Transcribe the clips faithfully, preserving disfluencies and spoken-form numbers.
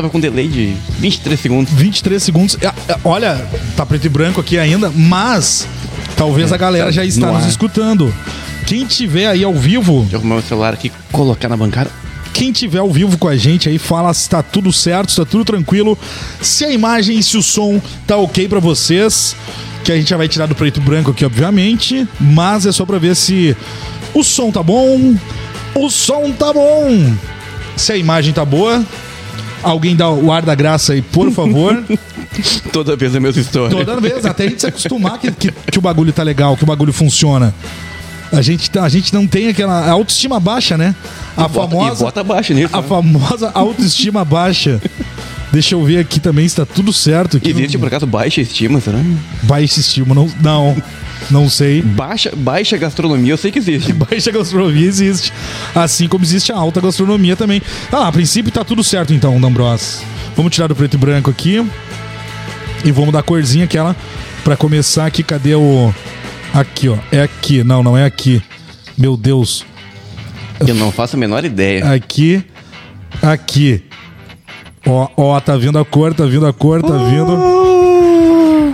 tava com um delay de vinte e três segundos. vinte e três segundos. É, é, olha, tá preto e branco aqui ainda, mas talvez é, a galera tá já está nos ar. escutando. Quem tiver aí ao vivo... Deixa eu arrumar o celular aqui, colocar na bancada. Quem tiver ao vivo com a gente aí, fala se tá tudo certo, se tá tudo tranquilo, se a imagem e se o som tá ok pra vocês, que a gente já vai tirar do preto e branco aqui, obviamente, mas é só pra ver se o som tá bom, o som tá bom, se a imagem tá boa. Alguém dá o ar da graça aí, por favor. Toda vez é a mesma história. Toda vez, até a gente se acostumar que, que, que o bagulho tá legal, que o bagulho funciona. A gente, a gente não tem aquela autoestima baixa, né? A e bota, famosa. E bota baixa nisso. A né? famosa autoestima baixa. Deixa eu ver aqui também se tá tudo certo. Aqui Existe, no... por acaso, baixa estima, será? Baixa estima, não. Não, não sei. Baixa, baixa gastronomia, eu sei que existe. Baixa gastronomia existe. Assim como existe a alta gastronomia também. Ah, a princípio tá tudo certo então, D'Ambros. Vamos tirar do preto e branco aqui. E vamos dar a corzinha aquela. Pra começar aqui, cadê o. Aqui, ó. É aqui. Não, não é aqui. Meu Deus. Eu não faço a menor ideia. Aqui. Aqui. Ó, ó, tá vindo a cor, tá vindo a cor, tá vindo.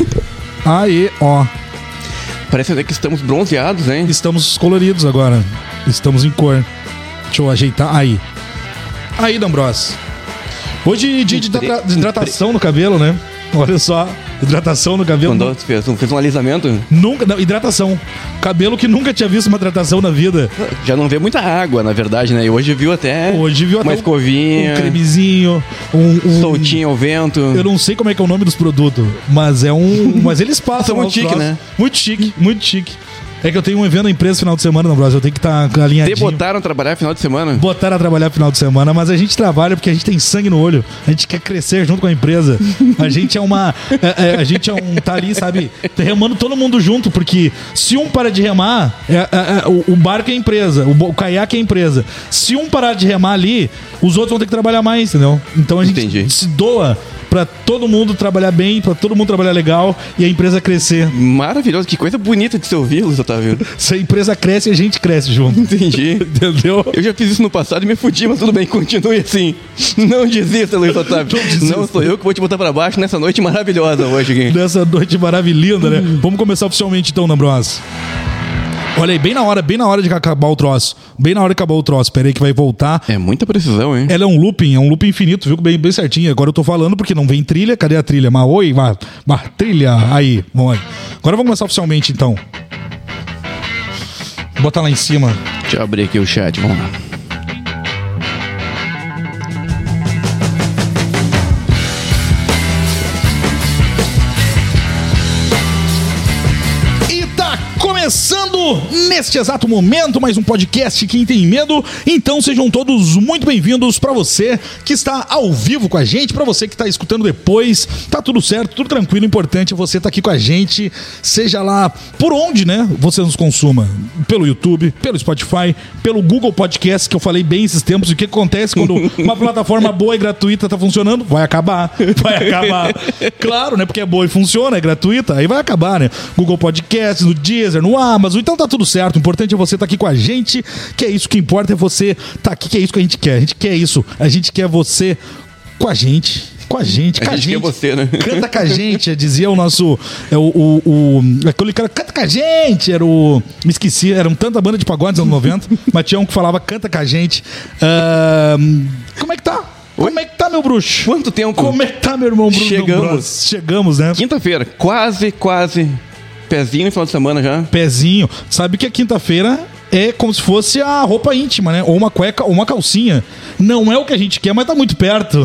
Aí, ó. Parece até que estamos bronzeados, hein? Estamos coloridos agora. Estamos em cor. Deixa eu ajeitar. Aí. Aí, D'Ambros. Hoje, dia de hidrata- hidratação no cabelo, né? Olha só, hidratação no cabelo. Quando fez, fez um alisamento? Nunca, não, hidratação. Cabelo que nunca tinha visto uma hidratação na vida. Já não vê muita água, na verdade, né? E hoje viu até Hoje viu uma até escovinha, um cremezinho, um, um soltinho ao vento. Eu não sei como é que é o nome dos produtos, mas é um, mas eles passam. São muito chique, né? Muito chique, muito chique. É que eu tenho um evento na empresa no final de semana, não, Brasil. Eu tenho que estar tá alinhadinho. Te botaram a trabalhar no final de semana? Botaram a trabalhar no final de semana, mas a gente trabalha porque a gente tem sangue no olho. A gente quer crescer junto com a empresa. A gente é uma... É, é, a gente é um... Tá ali, sabe? Remando todo mundo junto, porque se um para de remar, é, é, é, o, o barco é a empresa, o, o caiaque é a empresa. Se um parar de remar ali, os outros vão ter que trabalhar mais, entendeu? Então a gente Entendi. se doa pra todo mundo trabalhar bem, pra todo mundo trabalhar legal e a empresa crescer. Maravilhoso, que coisa bonita de se ouvir, Luiz Otávio. Se a empresa cresce, a gente cresce junto. Entendi. Entendeu? Eu já fiz isso no passado e me fudi, mas tudo bem, continue assim. Não desista, Luiz Otávio. Não desista. Não sou eu que vou te botar pra baixo nessa noite maravilhosa hoje aqui. Nessa noite maravilhosa, né? Vamos começar oficialmente então, D'Ambros. Olha aí, bem na hora, bem na hora de acabar o troço. Bem na hora de acabar o troço. Pera aí que vai voltar. É muita precisão, hein? Ela é um looping, é um looping infinito, viu? Bem, bem certinho. Agora eu tô falando porque não vem trilha. Cadê a trilha? Mas oi, mas, mas trilha. Aí, vamos aí. Agora vamos começar oficialmente então. Vou botar lá em cima. Deixa eu abrir aqui o chat, vamos lá. Começando neste exato momento mais um podcast Quem Tem Medo. Então sejam todos muito bem-vindos. Pra você que está ao vivo com a gente, pra você que está escutando depois, tá tudo certo, tudo tranquilo. O importante é você estar aqui com a gente, seja lá por onde, né, você nos consuma, pelo YouTube, pelo Spotify, pelo Google Podcast, que eu falei bem esses tempos. E o que acontece quando uma plataforma boa e gratuita tá funcionando? Vai acabar, vai acabar. Claro, né, porque é boa e funciona, é gratuita, aí vai acabar, né? Google Podcast, no Deezer, no Amazon, então tá tudo certo. O importante é você estar tá aqui com a gente, que é isso que importa, é você tá aqui, que é isso que a gente quer. A gente quer isso, a gente quer você com a gente. Com a gente, a com a gente. gente. Quer você, né? Canta com a gente, dizia o nosso. É, o, o, o, aquele cara, canta com a gente. Era o. Me esqueci, eram tanta banda de pagode nos anos noventa, mas tinha um que falava canta com a gente. Uh, como é que tá? Oi? Como é que tá, meu bruxo? Quanto tempo? Como é que tá, meu irmão Bruno? Chegamos. Chegamos, né? Quinta-feira, quase, quase. Pezinho no final de semana já. Pezinho. Sabe que a quinta-feira é como se fosse a roupa íntima, né? Ou uma cueca, ou uma calcinha. Não é o que a gente quer, mas tá muito perto.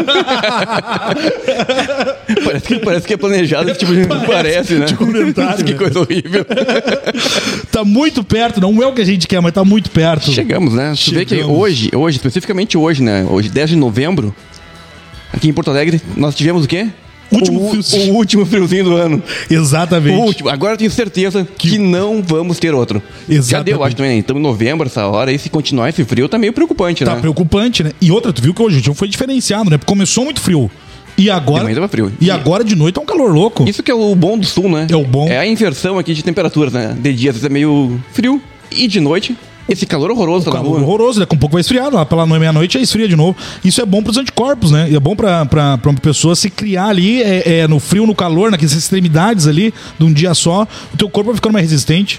parece, que, parece que é planejado esse tipo de... Parece, parece né? De comentário. Que né? coisa horrível. Tá muito perto. Não é o que a gente quer, mas tá muito perto. Chegamos, né? Você vê que hoje, hoje, especificamente hoje, né? Hoje, dez de novembro, aqui em Porto Alegre, nós tivemos o quê? Último o, friozinho. o último friozinho do ano. Exatamente. O último. Agora eu tenho certeza que, que não vamos ter outro. Exatamente. Já deu, acho também, né? Estamos em novembro, essa hora, e se continuar esse frio, tá meio preocupante, tá né? Tá preocupante, né? E outra, tu viu que hoje o dia foi diferenciado, né? Porque começou muito frio. E agora. Ainda frio. E, e agora de noite é um calor louco. Isso que é o bom do sul, né? É o bom. É a inversão aqui de temperaturas, né? De dia às vezes é meio frio. E de noite, Esse calor horroroso tá na Calor rua. horroroso, daqui a um pouco vai esfriar, lá pela meia-noite aí esfria de novo. Isso é bom pros anticorpos, né? E é bom pra, pra, pra uma pessoa se criar ali é, é, no frio, no calor, naquelas extremidades ali, de um dia só. O teu corpo vai ficando mais resistente.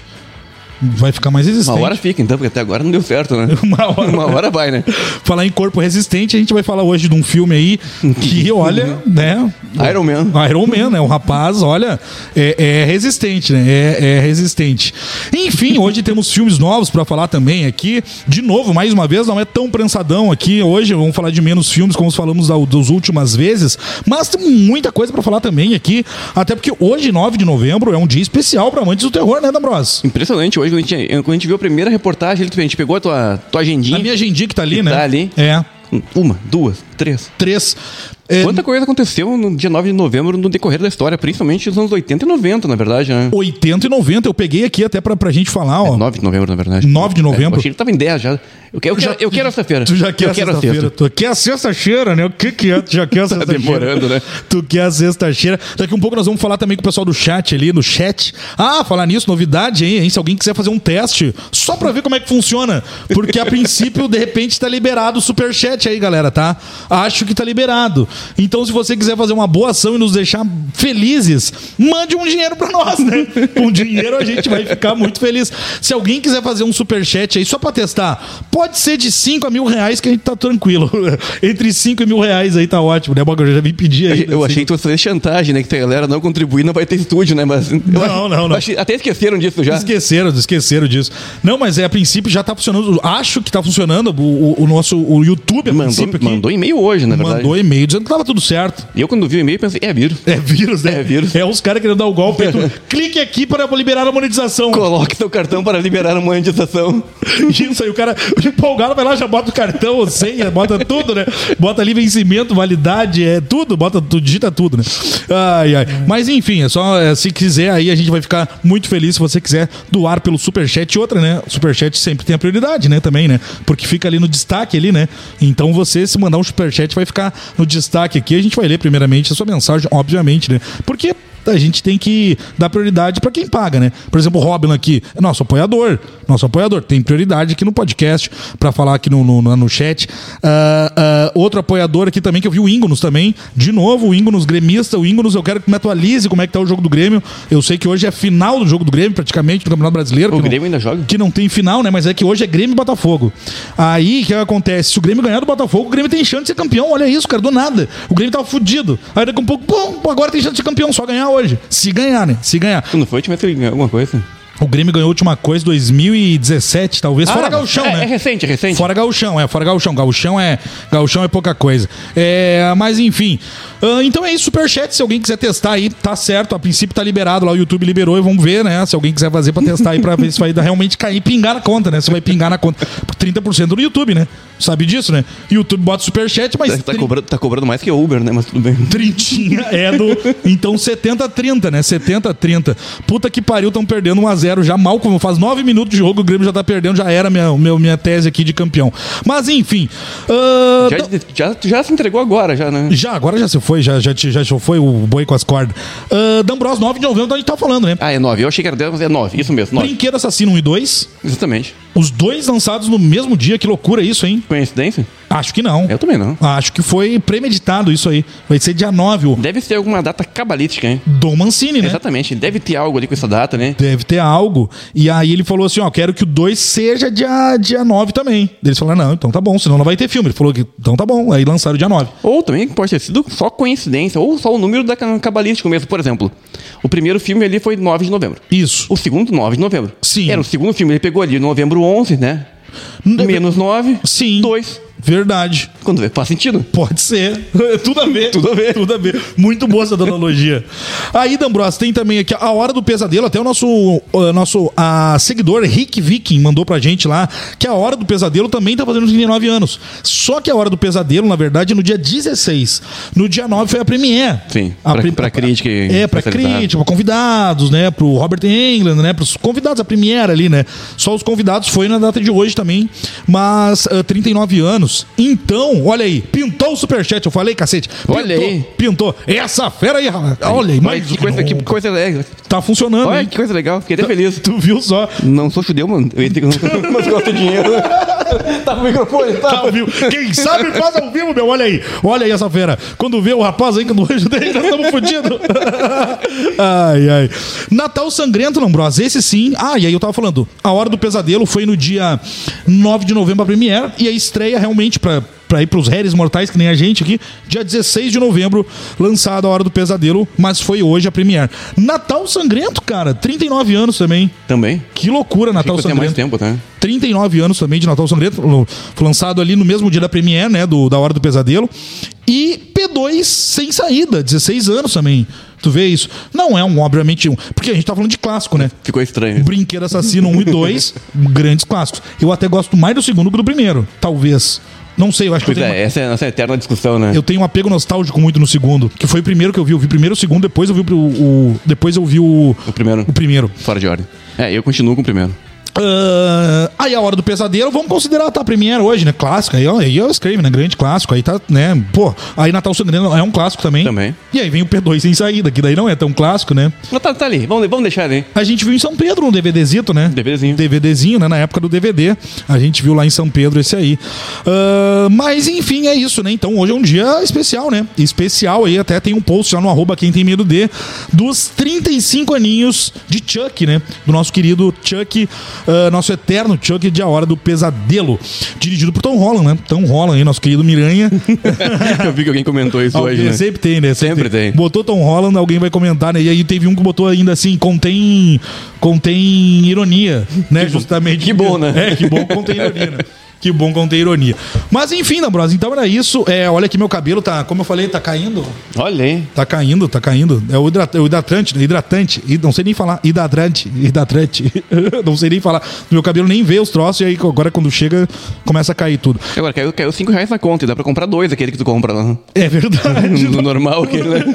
Vai ficar mais resistente. Uma hora fica, então, porque até agora não deu certo, né? Uma hora. Uma hora vai, né? Falar em corpo resistente, a gente vai falar hoje de um filme aí que, olha, né? Iron Man. Iron Man, né? O rapaz, olha, é, é resistente, né? É, é resistente. Enfim, hoje temos filmes novos pra falar também aqui. De novo, mais uma vez, não é tão prensadão aqui. Hoje vamos falar de menos filmes, como falamos da, das últimas vezes. Mas tem muita coisa pra falar também aqui. Até porque hoje, nove de novembro, é um dia especial pra amantes do terror, né, D'Ambros? Impressionante. Hoje, quando a gente, quando a gente viu a primeira reportagem, a gente pegou a tua, tua agendinha. A minha agendinha que tá ali, que né? Tá ali. É. Uma, duas, três. Três. É, Quanta coisa aconteceu no dia nove de novembro no decorrer da história, principalmente nos anos oitenta e noventa, na verdade, né? oitenta e noventa, eu peguei aqui até pra, pra gente falar, ó. É nove de novembro, na verdade. nove de novembro. É, eu achei que tava em dez já. Eu quero, eu quero, eu quero essa feira. Tu já quer eu a quero sexta-feira. Tu quer a sexta-feira, né? O que que é? Tu já quer a sexta-feira. demorando, né? Tu quer a sexta-feira. Daqui um pouco nós vamos falar também com o pessoal do chat ali, no chat. Ah, falar nisso, novidade aí, hein? Se alguém quiser fazer um teste, só pra ver como é que funciona. Porque a princípio, de repente, tá liberado o superchat aí, galera, tá? Acho que tá liberado. Então, se você quiser fazer uma boa ação e nos deixar felizes, mande um dinheiro pra nós, né? Com dinheiro a gente vai ficar muito feliz. Se alguém quiser fazer um superchat aí só pra testar, pode ser de cinco a mil reais que a gente tá tranquilo. Entre cinco e mil reais aí tá ótimo, né? Eu já vim pedir aí. Eu assim. achei que tu fosse fazer chantagem, né? Que se a galera não contribuir, não vai ter estúdio, né? Mas eu Não, não, não. achei- até esqueceram disso já. Esqueceram, esqueceram disso. Não, mas é, a princípio já tá funcionando. Acho que tá funcionando. O, o, o nosso o YouTube, a Mandou, princípio, aqui, mandou e-mail hoje, na verdade. mandou e-mail dizendo que tava tudo certo. E eu, quando vi o e-mail, pensei, é vírus. É vírus, né? É vírus. É os caras querendo dar o golpe. Aí tu, clique aqui para liberar a monetização. Coloque seu cartão para liberar a monetização. Isso aí, o cara empolgado vai lá, já bota o cartão, senha, bota tudo, né? Bota ali vencimento, validade, é tudo, bota tudo, digita tudo, né? Ai, ai. Mas enfim, é só, é, se quiser aí, a gente vai ficar muito feliz se você quiser doar pelo Superchat. E outra, né? O Superchat sempre tem a prioridade, né? Também, né? Porque fica ali no destaque ali, né? Então você, se mandar um Superchat, vai ficar no destaque aqui. A gente vai ler primeiramente a sua mensagem, obviamente, né? Porque a gente tem que dar prioridade pra quem paga, né? Por exemplo, o Robin aqui é nosso apoiador. Nosso apoiador. Tem prioridade aqui no podcast pra falar aqui no, no, no chat. Uh, uh, outro apoiador aqui também, que eu vi o Ingonos também. De novo, o Ingonos gremista. O Ingonos, eu quero que me atualize como é que tá o jogo do Grêmio. Eu sei que hoje é final do jogo do Grêmio, praticamente, do Campeonato Brasileiro. O que Grêmio não, ainda joga? Que não tem final, né? Mas é que hoje é Grêmio e Botafogo. Aí, o que acontece? Se o Grêmio ganhar do Botafogo, o Grêmio tem chance de ser campeão. Olha isso, cara, do nada. O Grêmio tava fudido. Aí daqui um pouco, pô, agora tem chance de ser campeão. Só ganhar hoje. Se ganhar, né? Se ganhar. Quando foi, tinha ganhado alguma coisa? O Grêmio ganhou a última coisa em dois mil e dezessete, talvez. Fora Ah, Gauchão, é, né? É recente, é recente. Fora Gauchão, é, fora Gauchão. Gauchão é, Gauchão é pouca coisa. É, mas enfim. Ah, então é isso, Superchat. Se alguém quiser testar aí, tá certo. A princípio tá liberado lá, o YouTube liberou e vamos ver, né? Se alguém quiser fazer pra testar aí, pra ver se vai realmente cair, pingar na conta, né? Se vai pingar na conta. trinta por cento no YouTube, né? Sabe disso, né? YouTube bota Superchat, mas. Tá, tá cobrando, tá cobrando mais que o Uber, né? Mas tudo bem. Trintinha é do. Então setenta a trinta, né? setenta a trinta. Puta que pariu, estão perdendo um a zero já mal, como faz nove minutos de jogo, o Grêmio já tá perdendo, já era minha, minha, minha tese aqui de campeão. Mas enfim. Uh, Já, já, já se entregou agora, já, né? já, agora já se foi, já, já, te- já foi o boi com as cordas. Uh, D'Ambros, nove de novembro, a gente tá falando, né? Ah, é nove. Eu achei que era dez, mas é nove. Isso mesmo, nove. Brinquedo Assassino um e dois. Exatamente. Os dois lançados no mesmo dia, que loucura isso, hein? Coincidência? Acho que não. Eu também não. Acho que foi premeditado isso aí. Vai ser dia nove, o Deve ser alguma data cabalística, hein? Dom Mancini, né? Exatamente. Deve ter algo ali com essa data, né? Deve ter algo. E aí ele falou assim, ó, quero que o dois seja dia, dia nove também. Eles falaram, não, então tá bom, senão não vai ter filme. Ele falou que, então tá bom. Aí lançaram dia nove. Ou também pode ter sido só coincidência, ou só o número da ca- cabalístico mesmo. Por exemplo, o primeiro filme ali foi nove de novembro. Isso. O segundo, nove de novembro. Sim. Era o segundo filme, ele pegou ali novembro onze, né? Menos nove. Sim. dois. Verdade. Quando vê, faz sentido. Pode ser. Tudo a ver. Tudo a ver. Tudo a ver. Muito boa essa analogia. Aí, D'Ambros, tem também aqui a Hora do Pesadelo. Até o nosso, o nosso a seguidor Rick Viking mandou pra gente lá que a Hora do Pesadelo também tá fazendo trinta e nove anos. Só que a Hora do Pesadelo, na verdade, é no dia dezesseis. No dia nove foi a premiere. Sim, A pra- pre- pra crítica e É, pra especializada. crítica, pra convidados, né? Pro Robert Englund, né? Pros convidados, a premiere ali, né? Só os convidados foi na data de hoje também. Mas ah, trinta e nove anos. anos. Então, olha aí, pintou o superchat, eu falei, cacete. Pintou, Olha aí. Pintou. Essa fera aí, olha aí. Mas que coisa, que coisa legal. Tá funcionando, Olha hein? que coisa legal, fiquei até feliz. Tu viu só? Não sou judeu, mano. Eu ia ter que... Mas gosto de dinheiro. Tá com o microfone, tá? Tá ao vivo. Quem sabe faz ao vivo, meu. Olha aí. Olha aí essa fera. Quando vê o rapaz aí que eu não ajudei, nós estamos fodidos. Ai, ai. Natal Sangrento, Lambros. Esse sim. Ah, e aí eu tava falando. A Hora do Pesadelo foi no dia nove de novembro a Premiere. E a estreia realmente pra... pra ir pros réis mortais, que nem a gente aqui, dia dezesseis de novembro, lançada A Hora do Pesadelo, mas foi hoje a Premiere. Natal Sangrento, cara, trinta e nove anos também. Também. Que loucura, Natal Sangrento. Sangrento. mais tempo, tá? trinta e nove anos também de Natal Sangrento, foi lançado ali no mesmo dia da Premiere, né, do, da Hora do Pesadelo. E P dois sem saída, dezesseis anos também. Tu vê isso? Não é um, obviamente, um... Porque a gente tá falando de clássico, né? Ficou estranho. Brinquedo Assassino um e dois, grandes clássicos. Eu até gosto mais do segundo que do primeiro, talvez. Não sei, eu acho Pois que eu é, tenho, essa é a nossa eterna discussão, né? eu tenho um apego nostálgico muito no segundo, que foi o primeiro que eu vi. Eu vi primeiro o segundo, depois eu vi o, o depois eu vi o O primeiro. o primeiro. Fora de ordem. É, eu continuo com o primeiro. Uh, aí A Hora do Pesadelo, vamos considerar tá, a Premiere hoje, né? Clássico, aí, ó, aí é o Scream, né? Grande clássico, aí tá, né? Pô, aí Natal Sangrento é um clássico também. Também. E aí vem o P dois sem saída, que daí não é tão clássico, né? Mas tá, tá ali, vamos, vamos deixar ali. A gente viu em São Pedro um DVDzito, né? DVDzinho. DVDzinho, né? Na época do D V D. A gente viu lá em São Pedro esse aí. Uh, mas, enfim, é isso, né? Então, hoje é um dia especial, né? Especial aí, até tem um post lá no arroba quem tem medo de, dos trinta e cinco aninhos de Chuck, né? Do nosso querido Chuck, uh, nosso eterno Chuck de A Hora do Pesadelo. Dirigido por Tom Holland, né? Tom Holland aí, nosso querido Miranha. Eu vi que alguém comentou isso Alguém, hoje, né? Sempre tem, né? Sempre tem. Botou Tom Holland, alguém vai comentar, né? E aí teve um que botou ainda assim, contém, contém ironia, né? Justamente. Que bom, né? É, que bom que contém ironia, né? Que bom que contém ironia. Mas enfim, Nambros, então era isso. É, olha aqui, meu cabelo tá, como eu falei, tá caindo. Olha aí. Tá caindo, tá caindo. É o, hidrat, o hidratante, hidratante. Não sei nem falar. Hidratante, hidratante. Não sei nem falar. Meu cabelo nem vê os troços e aí agora quando chega começa a cair tudo. Agora, caiu, caiu cinco reais na conta e dá pra comprar dois, aquele que tu compra lá. É verdade. No normal, aquele, né?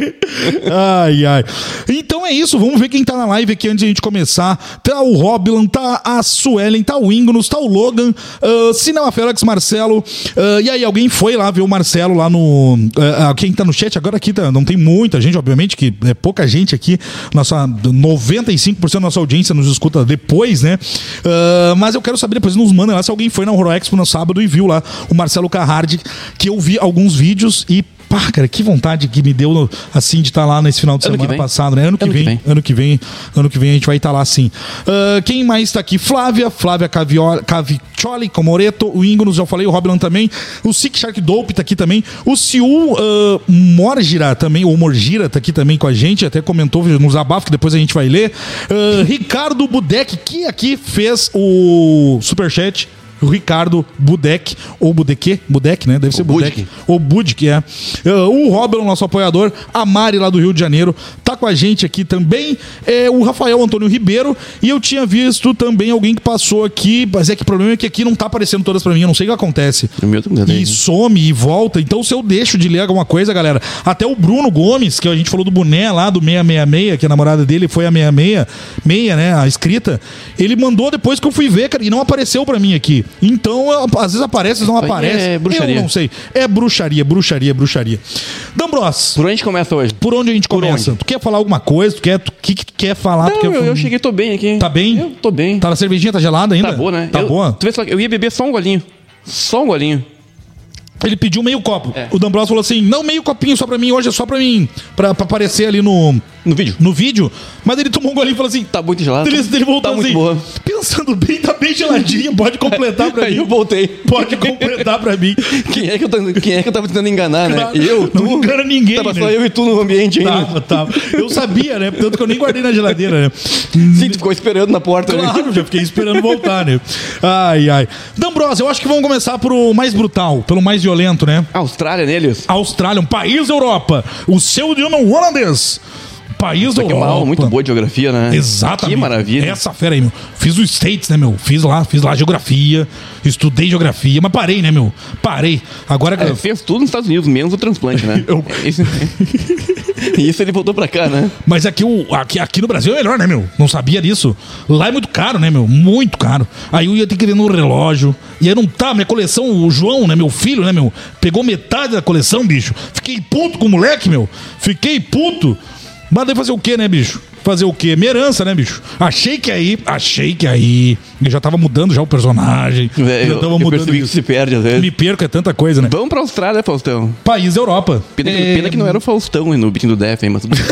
Ai, ai. Então é isso, vamos ver quem tá na live aqui antes de a gente começar. Tá o Roblan, tá a Suelen, tá o Ingnos, tá o Logan, uh, Cinema Félix, Marcelo. Uh, e aí, alguém foi lá ver o Marcelo lá no... Uh, quem tá no chat agora aqui, tá, não tem muita gente, obviamente, que é pouca gente aqui. Nossa, noventa e cinco por cento da nossa audiência nos escuta depois, né? Uh, mas eu quero saber, depois nos mandem lá se alguém foi na Horror Expo no sábado e viu lá o Marcelo Carrardi, que eu vi alguns vídeos e pá, cara, que vontade que me deu, assim, de estar tá lá nesse final de ano semana passado, né? Ano que, ano vem, que vem. Ano que vem. Ano que vem a gente vai estar tá lá, sim. Uh, quem mais tá aqui? Flávia, Flávia Cavio- Caviccioli, Comoreto, o Ingnos, já falei, o Roblan também. O Sick Shark Dope tá aqui também. O Siu uh, Morgira também, ou Morgira tá aqui também com a gente, até comentou nos abafos que depois a gente vai ler. Uh, Ricardo Budek, que aqui fez o superchat. O Ricardo Budek, ou Budek, Budek, né? Deve ser Budek. Ou Budek, é. Uh, o Robert, nosso apoiador, a Mari lá do Rio de Janeiro, tá com a gente aqui também. É, o Rafael Antônio Ribeiro. E eu tinha visto também alguém que passou aqui, mas é que o problema é que aqui não tá aparecendo todas pra mim, eu não sei o que acontece. O meu também. E some e volta. Então, se eu deixo de ler alguma coisa, galera, até o Bruno Gomes, que a gente falou do boné lá, do seiscentos e sessenta e seis, que a namorada dele foi a seiscentos e sessenta e seis, né? A escrita. Ele mandou depois que eu fui ver, cara, e não apareceu pra mim aqui. Então, às vezes aparece, às vezes não aparece. É bruxaria. Eu não sei. É bruxaria, bruxaria, bruxaria. Dambros. Por onde a gente começa hoje? Por onde a gente Por começa? onde? Tu quer falar alguma coisa? Tu quer, tu, que, que tu quer falar? Não, tu quer... eu, eu cheguei, tô bem aqui. Tá bem? Eu tô bem. Tá na cervejinha, tá gelada ainda? Tá boa, né? Tá eu, boa? Tu vê só, eu ia beber só um golinho. Só um golinho. Ele pediu meio copo. É. O D'Ambrosio falou assim, não meio copinho só pra mim, hoje é só pra mim. Pra, pra aparecer ali no... No vídeo. No vídeo. Mas ele tomou um golinho e falou assim... Tá muito gelado. Ele, ele voltou Tá muito assim... boa. Pensando bem, tá bem geladinho, pode completar pra Aí mim. eu voltei. Pode completar pra mim. Quem é que eu, tô- quem é que eu tava tentando enganar, né? Claro, Eu, tu. não engana ninguém, Tava né? só eu e tu no ambiente ainda. Tava, tava. Eu sabia, né? Tanto que eu nem guardei na geladeira, né? Sim, tu ficou esperando na porta. né? Claro, já fiquei esperando voltar, né? Ai, ai. D'Ambrosio, eu acho que vamos começar pelo mais brutal, pelo mais violento, né? Austrália neles. Austrália, um país da Europa. O seu idioma holandês. País da Isso aqui é uma aula muito boa de geografia, né? Exatamente. Que maravilha. Essa fera aí, meu. Fiz o States, né, meu? Fiz lá, fiz lá geografia, estudei geografia, mas parei, né, meu? Parei. Agora... É, fez tudo nos Estados Unidos, menos o transplante, né? Eu- Isso... Isso ele voltou pra cá, né? Mas aqui, o, aqui, aqui no Brasil é melhor, né, meu? Não sabia disso. Lá é muito caro, né, meu? Muito caro. Aí eu ia ter que vender um relógio. E aí não tá, minha coleção, o João, né, meu filho, né, meu? Pegou metade da coleção, bicho. Fiquei puto com o moleque, meu. Fiquei puto. Mas daí fazer o quê, né, bicho? Fazer o quê? Minha herança, né, bicho? Achei que aí, achei que aí. Eu já tava mudando já o personagem. É, já eu, tava eu mudando percebi que isso. se perde às vezes. Me perco, é tanta coisa, né? Vamos pra Austrália, Faustão. País da Europa. Pena, que- É, pena que não era o Faustão no Beating do Def, hein, mas tudo bem.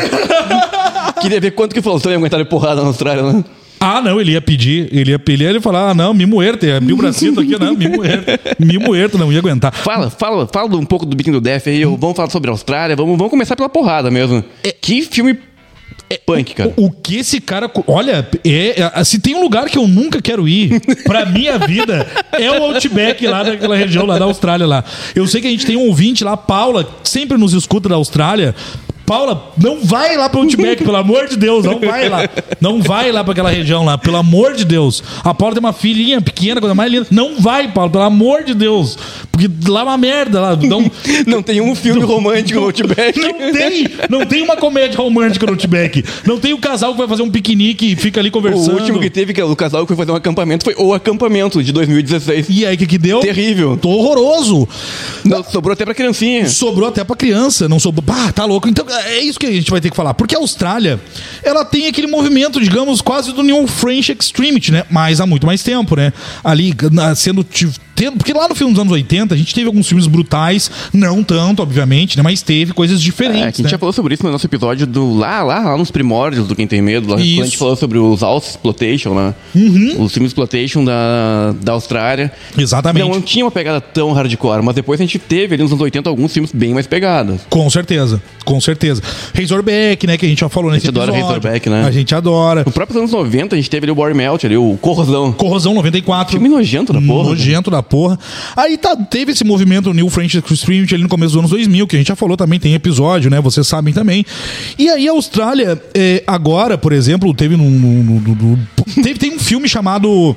Queria ver quanto que o Faustão ia aguentar de porrada na Austrália, né? Ah, não, ele ia pedir, ele ia pedir, ele ia falar, ah, não, me muerte, mil bracito aqui, não, me muerte, me muerte, não ia aguentar. Fala, fala, fala um pouco do Beating do Def aí. Vamos falar sobre a Austrália. Vamos, vamos começar pela porrada mesmo. Que filme punk, cara. O, o que esse cara... Olha, é, é- se tem um lugar que eu nunca quero ir pra minha vida, é o Outback lá daquela região lá da Austrália lá. Eu sei que a gente tem um ouvinte lá, Paula, que sempre nos escuta da Austrália. Paula, não vai lá pro Outback, pelo amor de Deus, não vai lá. Não vai lá pra aquela região lá, pelo amor de Deus. A Paula tem uma filhinha pequena, coisa mais linda. Não vai, Paula, pelo amor de Deus. Porque lá é uma merda lá. Não, Não tem um filme romântico no Outback. não tem, não tem uma comédia romântica no Outback. Não tem o casal que vai fazer um piquenique e fica ali O conversando. último que teve, que o casal que foi fazer um acampamento, foi O Acampamento, de dois mil e dezesseis. E aí, o que que deu? Terrível. Tô horroroso. Não, sobrou até pra criancinha. Sobrou até pra criança, não sobrou. Bah, tá louco. Então, é isso que a gente vai ter que falar. Porque a Austrália, ela tem aquele movimento, digamos, quase do New French Extremity, né? Mas há muito mais tempo, né? Ali, na- sendo... tendo- Porque lá no filme dos anos oitenta, a gente teve alguns filmes brutais, não tanto, obviamente, né? Mas teve coisas É, diferentes, que a gente né? já falou sobre isso no nosso episódio do lá, lá, lá nos primórdios do Quem Tem Medo, lá, quando a Isso. gente falou sobre os Aus Exploitation, né? Os filmes Exploitation da, da Austrália. Exatamente. Não, não tinha uma pegada tão hardcore, mas depois a gente teve ali nos anos oitenta alguns filmes bem mais pegados. Com certeza, com certeza. Razorback, né? Que a gente já falou nesse gente adora episódio. Razorback, né? A gente adora. No próprio anos noventa a gente teve ali o Body Melt, ali, o Corrosão. Corrosão noventa e quatro. Filme nojento da porra. Nojento da porra. Aí tá, teve esse movimento New French Extremity ali no começo dos anos dois mil, que a gente já falou também, tem episódio, né? Vocês sabem também. E aí a Austrália, é, agora, por exemplo, teve num... num- num- num- num- teve, tem um filme chamado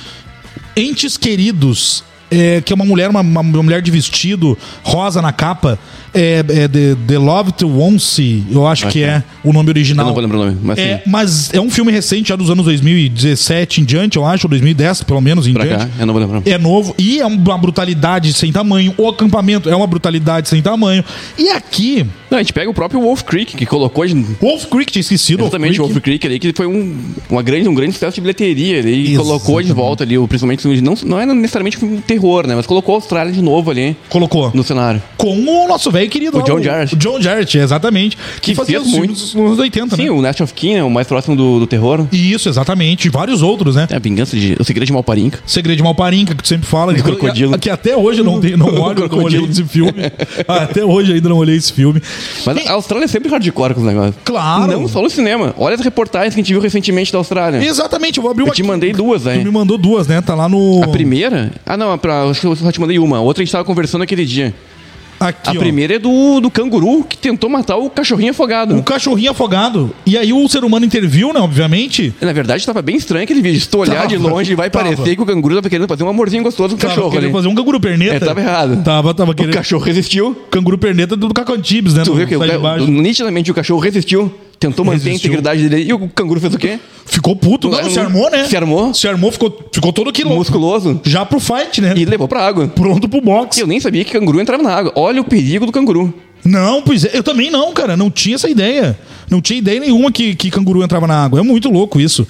Entes Queridos, é, que é uma mulher, uma, uma mulher de vestido rosa na capa. É, é The, The Love to Once, eu acho que é o nome original. Eu não vou lembrar o nome, mas É, sim. mas é um filme recente, já dos anos dois mil e dezessete em diante, eu acho, ou dois mil e dez, pelo menos em Pra diante. cá, eu não vou lembrar. É novo e é uma brutalidade sem tamanho. O acampamento é uma brutalidade sem tamanho. E aqui, Não, a gente pega o próprio Wolf Creek, que colocou de- Wolf Creek, tinha esquecido. exatamente o Wolf Wolf Creek. Creek ali, que foi um, uma grande, um grande sucesso de bilheteria ali, e Exatamente. colocou de volta ali, o- principalmente o filme de- não, não é necessariamente um terror, né? Mas colocou a Austrália de novo ali Colocou. no cenário. Com o nosso velho querido. O lá, John Jarrett. O John Jarrett, exatamente. Que, Que fazia fez os muito. filmes nos anos oitenta, Sim, né? o Nest of Kin, né? O mais próximo do, do terror. Isso, exatamente. E vários outros, né? É a vingança de. O segredo de Malparinca. Segredo de Malparinca, que tu sempre fala. Que, crocodilo. que até hoje eu não, tenho, não olho, não olhei crocodilo. esse filme. Até hoje ainda não olhei esse filme. Mas a Austrália é sempre hardcore com os negócios. Claro. Não só no cinema. Olha as reportagens que a gente viu recentemente da Austrália. Exatamente, eu vou abrir uma Eu te aqui. mandei duas, Tu me velho. mandou duas, né? Tá lá no... A primeira. Ah, não, pra, acho que eu só te mandei uma. A outra a gente tava conversando aquele dia. Aqui, A ó. primeira é do, do canguru que tentou matar o cachorrinho afogado. O cachorrinho afogado. E aí o ser humano interviu, né? Obviamente. Na verdade, tava bem estranho aquele vídeo. Se tu olhar Tava, de longe, vai tava. parecer que o canguru tava querendo fazer um amorzinho gostoso com o Tava cachorro querendo ali. fazer um canguru perneta. É, tava errado. Tava, tava O querendo... cachorro resistiu. Canguru perneta do Cacantibes, né? Tu no viu que o, site de ca- baixo. nitidamente o cachorro resistiu. Tentou manter a Resistiu. integridade dele. E o canguru fez o quê? Ficou puto. Não, Não, se armou, né? se armou. Se armou, ficou, ficou todo aquilo. Musculoso. Já pro fight, né? E levou pra água. Pronto pro boxe. Eu nem sabia que canguru entrava na água. Olha o perigo do canguru. Não, pois é. Eu também não, cara. Não tinha essa ideia. Não tinha ideia nenhuma que, que canguru entrava na água. É muito louco isso.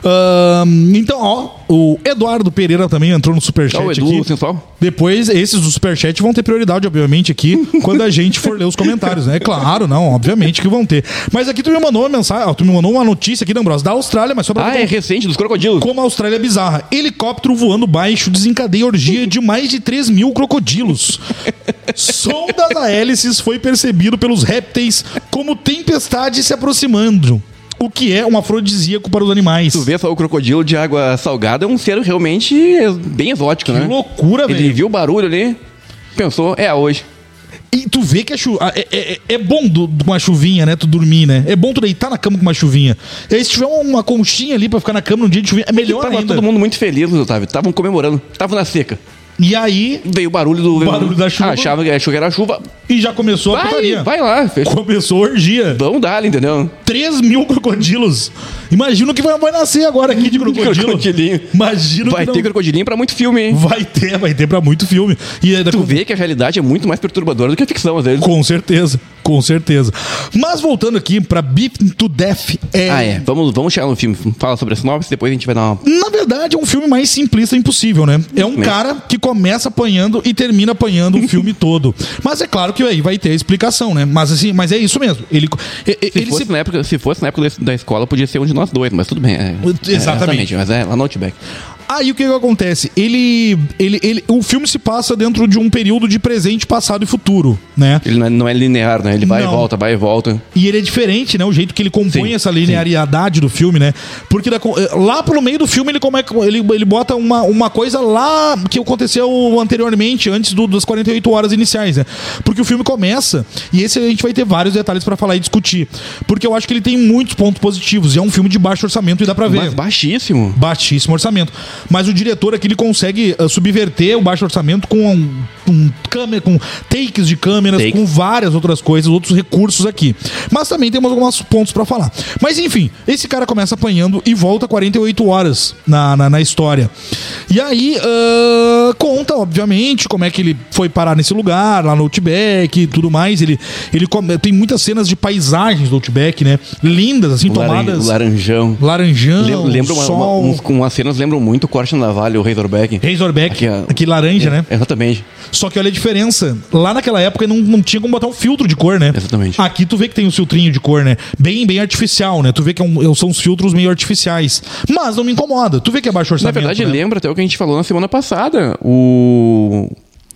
Ahn, então, ó, o Eduardo Pereira também entrou no superchat Ó, o Edu aqui. sensual. Depois, esses do superchat vão ter prioridade, obviamente, aqui, quando a gente for ler os comentários, né? Claro, não, obviamente que vão ter. Mas aqui tu me mandou uma mensagem, ó, tu me mandou uma notícia aqui, D'Ambrosio, da Austrália, mas só pra Ah, ver é recente, dos crocodilos. como a Austrália é bizarra. Helicóptero voando baixo desencadeia orgia de mais de três mil crocodilos. Som das hélices foi percebido pelos répteis como tempestade se aproximando. O que é um afrodisíaco para os animais. Tu vê só o crocodilo de água salgada, é um ser realmente bem exótico, Que né? loucura, Ele velho. viu o barulho ali, pensou, é hoje. E tu vê que a chu... é, é, é bom do, com uma chuvinha, né? Tu dormir, né? É bom tu deitar na cama com uma chuvinha. E aí, se tiver uma conchinha ali pra ficar na cama num dia de chuvinha, é melhor tava ainda. todo mundo muito feliz, Otávio. Estavam comemorando. Estavam na seca. E aí... Veio o barulho do... O barulho da chuva. Ah, achava que era chuva. E já começou vai, a putaria. Vai lá. Começou a orgia. Vamos dar, entendeu? três mil crocodilos. Imagina o que vai, vai nascer agora aqui de crocodilo. Crocodilinho. Imagina Vai que ter não... crocodilinho pra muito filme, hein? Vai ter, vai ter pra muito filme. E ainda Tu com... vê que a realidade é muito mais perturbadora do que a ficção, às vezes. Com certeza, com certeza. Mas voltando aqui pra Beaten to Death. É... Ah, é. Vamos, vamos chegar no filme. Fala sobre a sinopse, depois a gente vai dar uma... Na verdade, é um filme mais simplista impossível, né? É um cara que começa apanhando e termina apanhando o filme todo. Mas é claro que aí vai ter a explicação, né? Mas assim, mas é isso mesmo. Ele, se, ele fosse se... na época, se fosse na época da escola, podia ser um de nós dois, mas tudo bem. É, exatamente. É, mas é lá no Outback. Aí o que, que acontece? Ele, ele, ele, o filme se passa dentro de um período de presente, passado e futuro, né? Ele não é, não é linear, né? Ele vai não. e volta, vai e volta. E ele é diferente, né? O jeito que ele compõe sim, essa linearidade sim. do filme, né? Porque da, lá pelo meio do filme ele, come, ele, ele bota uma, uma coisa lá que aconteceu anteriormente, antes do, das quarenta e oito horas iniciais, né? Porque o filme começa, e esse a gente vai ter vários detalhes pra falar e discutir. Porque eu acho que ele tem muitos pontos positivos. E é um filme de baixo orçamento e dá pra ver. Mas baixíssimo. Baixíssimo orçamento. Mas o diretor aqui, ele consegue uh, subverter o baixo orçamento com, um, um câmera, com takes de câmeras, Take. com várias outras coisas, outros recursos aqui. Mas também temos alguns pontos pra falar. Mas enfim, esse cara começa apanhando e volta quarenta e oito horas na, na, na história. E aí, uh, conta, obviamente, como é que ele foi parar nesse lugar, lá no Outback e tudo mais. Ele, ele come, tem muitas cenas de paisagens do Outback, né? Lindas, assim, Laran, tomadas... Laranjão. Laranjão, Lembra uma, sol... uma, uns, umas cenas lembram muito o Corte na Navalha, o Razorback. Razorback, aqui, a... aqui laranja, é, né? Exatamente. Só que olha a diferença. Lá naquela época não, não tinha como botar um filtro de cor, né? Exatamente. Aqui tu vê que tem um filtrinho de cor, né? Bem, bem artificial, né? Tu vê que é um, são os filtros meio artificiais. Mas não me incomoda. Tu vê que é baixo orçamento. Na verdade, né? lembra até o que a gente falou na semana passada. O...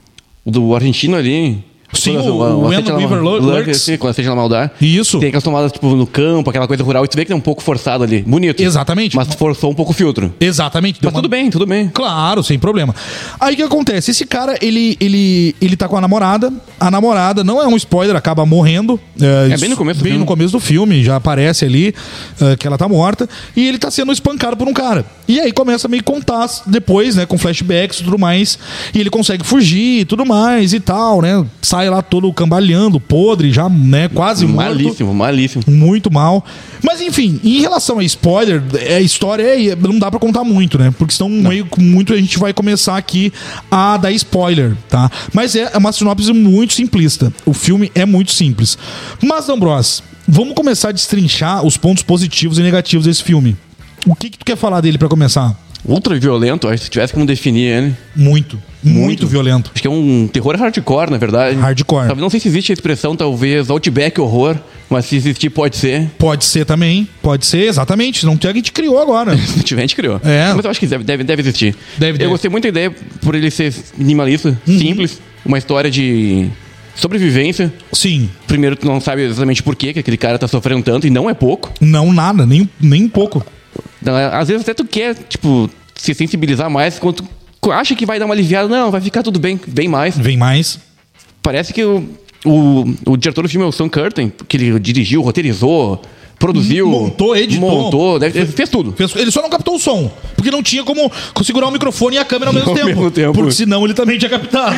o do argentino ali... Sim, o, o, o End River Lurks. Quando seja na maldade. Isso. Tem aquelas tomadas tipo no campo, aquela coisa rural. E tu vê que é um pouco forçado ali. Bonito. Exatamente. Mas forçou um pouco o filtro. Exatamente. Mas uma... tudo bem, tudo bem. Claro, sem problema. Aí o que acontece? Esse cara, ele, ele, ele tá com a namorada. A namorada, não é um spoiler, acaba morrendo. É, é bem no começo do bem filme. no começo do filme. Já aparece ali uh, que ela tá morta. E ele tá sendo espancado por um cara. E aí começa a meio contar depois, né? Com flashbacks e tudo mais. E ele consegue fugir e tudo mais e tal, né? Sai lá todo o cambaleando, podre, já, né? Quase morto. Malíssimo, malíssimo. Muito mal. Mas enfim, em relação a spoiler, a história é, não dá pra contar muito, né? Porque senão meio, muito a gente vai começar aqui a dar spoiler, tá? Mas é uma sinopse muito simplista. O filme é muito simples. Mas, D'Ambros, vamos começar a destrinchar os pontos positivos e negativos desse filme. O que, que tu quer falar dele pra começar? Ultra violento, acho que se tivesse como definir ele. Muito, muito, muito violento. Acho que é um terror hardcore, na verdade. Hardcore. Não sei se existe a expressão, talvez, Outback horror, mas se existir, pode ser. Pode ser também, pode ser, exatamente. Não tem, a gente criou agora. Se tiver, a gente criou. É. Mas eu acho que deve, deve, deve existir. Deve, eu deve. gostei muito da ideia por ele ser minimalista, uhum. simples, uma história de sobrevivência. Sim. Primeiro, tu não sabe exatamente por que aquele cara tá sofrendo tanto, e não é pouco. Não, nada, nem, nem pouco. Às vezes até tu quer, tipo, se sensibilizar mais quando tu acha que vai dar uma aliviada. Não, vai ficar tudo bem, bem mais. Vem mais. Parece que o, o, o diretor do filme é o Sam Curtin, que ele dirigiu, roteirizou, produziu, montou, editou, montou, deve, fez tudo. Fez, ele só não captou o som, porque não tinha como segurar o microfone e a câmera ao mesmo, tempo, mesmo tempo. Porque senão ele também tinha captado.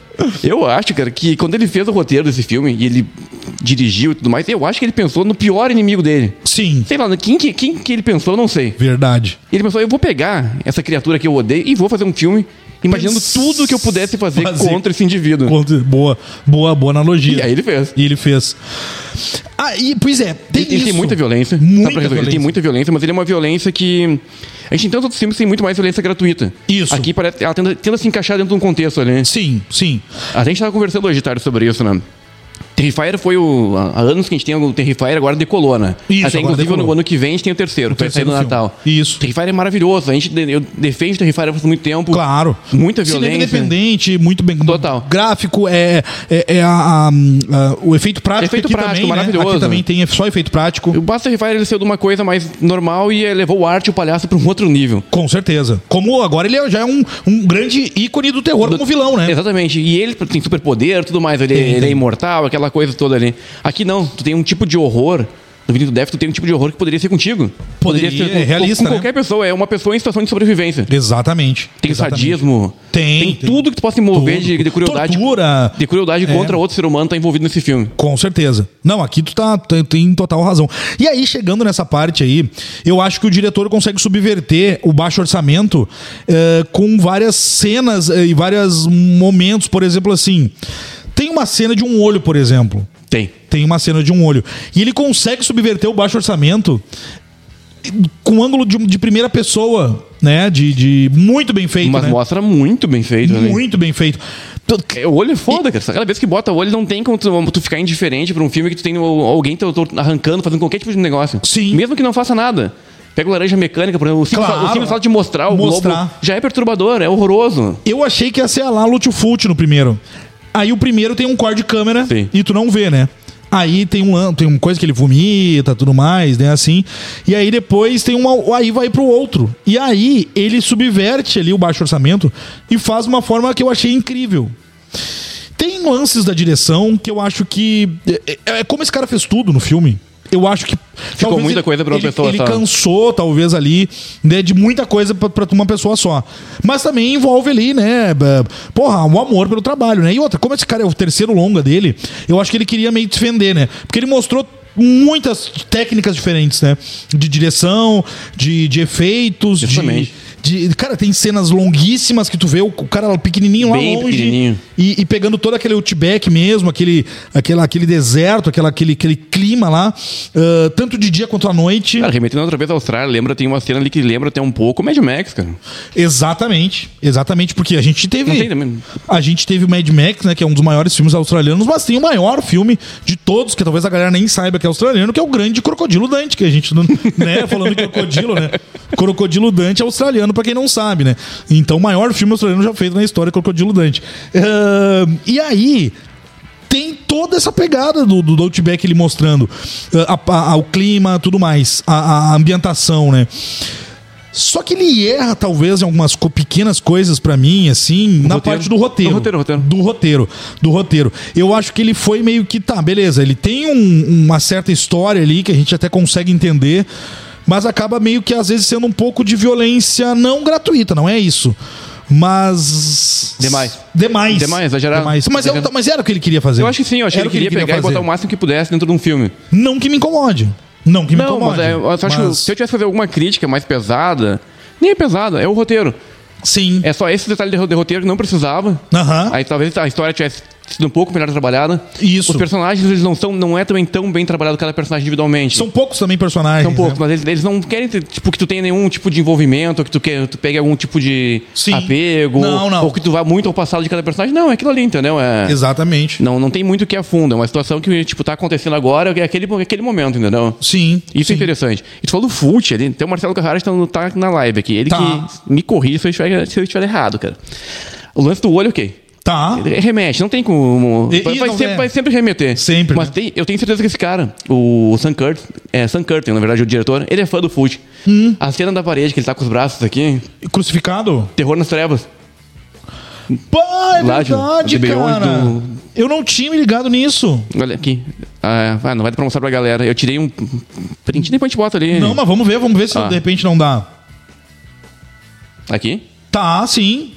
Eu acho, cara, que quando ele fez o roteiro desse filme e ele dirigiu e tudo mais, eu acho que ele pensou no pior inimigo dele. Sim. Sei lá, quem que, quem que ele pensou, eu não sei. Verdade. Ele pensou, eu vou pegar essa criatura que eu odeio e vou fazer um filme imaginando Pens... tudo que eu pudesse fazer, fazer contra esse indivíduo. Contra... Boa, boa, boa analogia. E aí ele fez. E ele fez. Ah, e, pois é, tem ele, ele isso. tem muita violência. Muita violência. Ele tem muita violência, mas ele é uma violência que... A gente em tantos outros filmes tem muito mais violência gratuita. Isso. Aqui parece, ela tenta, tenta se encaixar dentro de um contexto ali. Sim, sim. A gente tava conversando hoje de tarde sobre isso, né? Terrifier foi o... Há anos que a gente tem o Terrifier, agora decolou, né? Isso, Até agora inclusive decolou. no ano que vem a gente tem o terceiro, que vai sair no terceiro Natal. filme. Isso. Terrifier é maravilhoso. A gente, eu defendo o Terrifier faz muito tempo. Claro. Muita Cinema violência. independente, muito bem. Total. Gráfico, é, é, é a, a- a- o efeito prático. Efeito aqui prático, também, né? maravilhoso. Aqui também tem só efeito prático. O Basta Terrifier ele saiu de uma coisa mais normal e levou o arte e o palhaço para um outro nível. Com certeza. Como agora ele é- já é um, um grande ícone do terror como vilão, né? Exatamente. E ele tem superpoder, tudo mais. Ele, Tem, ele tem. é imortal, aquela coisa toda ali. Aqui não. Tu tem um tipo de horror. No Vinicius Def, tu tem um tipo de horror que poderia ser contigo. Poderia, ser é realista, com né? qualquer pessoa. É uma pessoa em situação de sobrevivência. Exatamente. Tem Exatamente. sadismo. Tem, Tem tem. tudo que tu possa envolver Tudo. de, de crueldade. Tortura. De crueldade É. contra outro ser humano tá envolvido nesse filme. Com certeza. Não, aqui tu tá, tem, tem total razão. E aí, chegando nessa parte aí, eu acho que o diretor consegue subverter o baixo orçamento eh, com várias cenas eh, e vários momentos. Por exemplo, assim, tem uma cena de um olho, por exemplo. Tem. Tem uma cena de um olho. E ele consegue subverter o baixo orçamento com ângulo de, de primeira pessoa, né? De, de muito bem feito, Mas né? mostra muito bem feito. né? Muito bem feito. É, o olho é foda, cara. Cada vez que bota o olho, não tem como tu, tu ficar indiferente pra um filme que tu tem alguém te, te arrancando, fazendo qualquer tipo de negócio. Sim. Mesmo que não faça nada. Pega o Laranja Mecânica, por exemplo. O simples, Claro. o simples fato de mostrar o Mostrar. globo já é perturbador, é horroroso. Eu achei que ia ser a lá Lutfult no primeiro. Aí o primeiro tem um corte de câmera Sim. e tu não vê, né? Aí tem um lan- tem uma coisa que ele vomita, tudo mais, né, assim. E aí depois tem uma aí vai pro outro. E aí ele subverte ali o baixo orçamento e faz de uma forma que eu achei incrível. Tem lances da direção que eu acho que é, é como esse cara fez tudo no filme. Eu acho que Ficou talvez muita ele- coisa pra uma ele, pessoa ele só. cansou talvez ali, né, de muita coisa pra, pra uma pessoa só. Mas também envolve ali, né, b- porra, um amor pelo trabalho, né? E outra, como esse cara é o terceiro longa dele, eu acho que ele queria meio defender, né? Porque ele mostrou muitas técnicas diferentes, né? De direção, de, de efeitos, de, Justamente. de... Cara, tem cenas longuíssimas que tu vê o o cara pequenininho lá Bem longe pequenininho. e, e pegando todo aquele outback mesmo, aquele, aquele, aquele deserto, aquela, aquele, aquele clima lá, ah, tanto de dia quanto à noite. Cara, remetendo outra vez à Austrália, lembra, tem uma cena ali que lembra até um pouco o Mad Max, cara. Exatamente, exatamente, porque a gente teve. Não tem também. A gente teve o Mad Max, né? Que é um dos maiores filmes australianos, mas tem o maior filme de todos, que talvez a galera nem saiba que é australiano, que é o grande Crocodilo Dante, que a gente não. Né, falando de crocodilo, né? Crocodilo Dante é australiano, pra quem não sabe, né? Então, o maior filme australiano já feito na história, Crocodilo Dante. Ah, e aí. Tem toda essa pegada do, do Outback ele mostrando ah, a- a- o clima, tudo mais, a, a ambientação, né? Só que ele erra, talvez, em algumas co- pequenas coisas pra mim, assim, na roteiro. parte do roteiro. Do roteiro, roteiro. Do roteiro. Do roteiro. Eu acho que ele foi meio que, tá, beleza, ele tem um- uma certa história ali que a gente até consegue entender, mas acaba meio que, às vezes, sendo um pouco de violência não gratuita, não é isso. Mas. Demais. Demais. Demais, exagerado. Demais. Mas, é o- mas era o que ele queria fazer. Eu acho que sim, eu achei Era que ele queria pegar e botar o máximo que pudesse dentro de um filme. Não que me incomode. Não que me Não, incomode. mas é, eu acho que Mas- se eu tivesse que fazer alguma crítica mais pesada, nem é pesada, é o roteiro. Sim. É só esse detalhe de de roteiro que não precisava. Aham. Aí talvez a história tivesse sido um pouco melhor trabalhada. Isso. Os personagens, eles não são, não é também tão bem trabalhado cada personagem individualmente. São poucos também personagens. São poucos, né? mas eles, eles não querem ter, tipo, que tu tenha nenhum tipo de envolvimento, ou que tu, que, tu pegue algum tipo de Sim. apego, Não, ou, não. ou que tu vá muito ao passado de cada personagem. Não, é aquilo ali, entendeu? É, Exatamente. não, não tem muito o que afunda. É uma situação que, tipo, tá acontecendo agora, é aquele, aquele momento, entendeu? Sim. Isso sim. é interessante. E tu falou do Fult ali, tem o Marcelo Carrara que tá, no- tá na live aqui. Ele Tá. que me corrige se eu, estiver, se eu estiver errado, cara. O lance do olho, ok. Tá. Ele remete, não tem como. E- vai, e vai não sempre, é. vai sempre remeter. Sempre, Mas né? tem, eu tenho certeza que esse cara, o Sam Curtin, é Sam Curtin, na verdade, o diretor, ele é fã do Fult. Hum. A cena da parede, que ele tá com os braços aqui, Crucificado? terror nas trevas. Pá, é Lá de- verdade, de Beyond cara. do- Eu não tinha me ligado nisso. Olha aqui. Ah, ah, não vai dar pra mostrar pra galera. Eu tirei um print, depois a gente bota ali. Não, mas vamos ver, vamos ver se Ah. de repente não dá. Aqui? Tá, sim.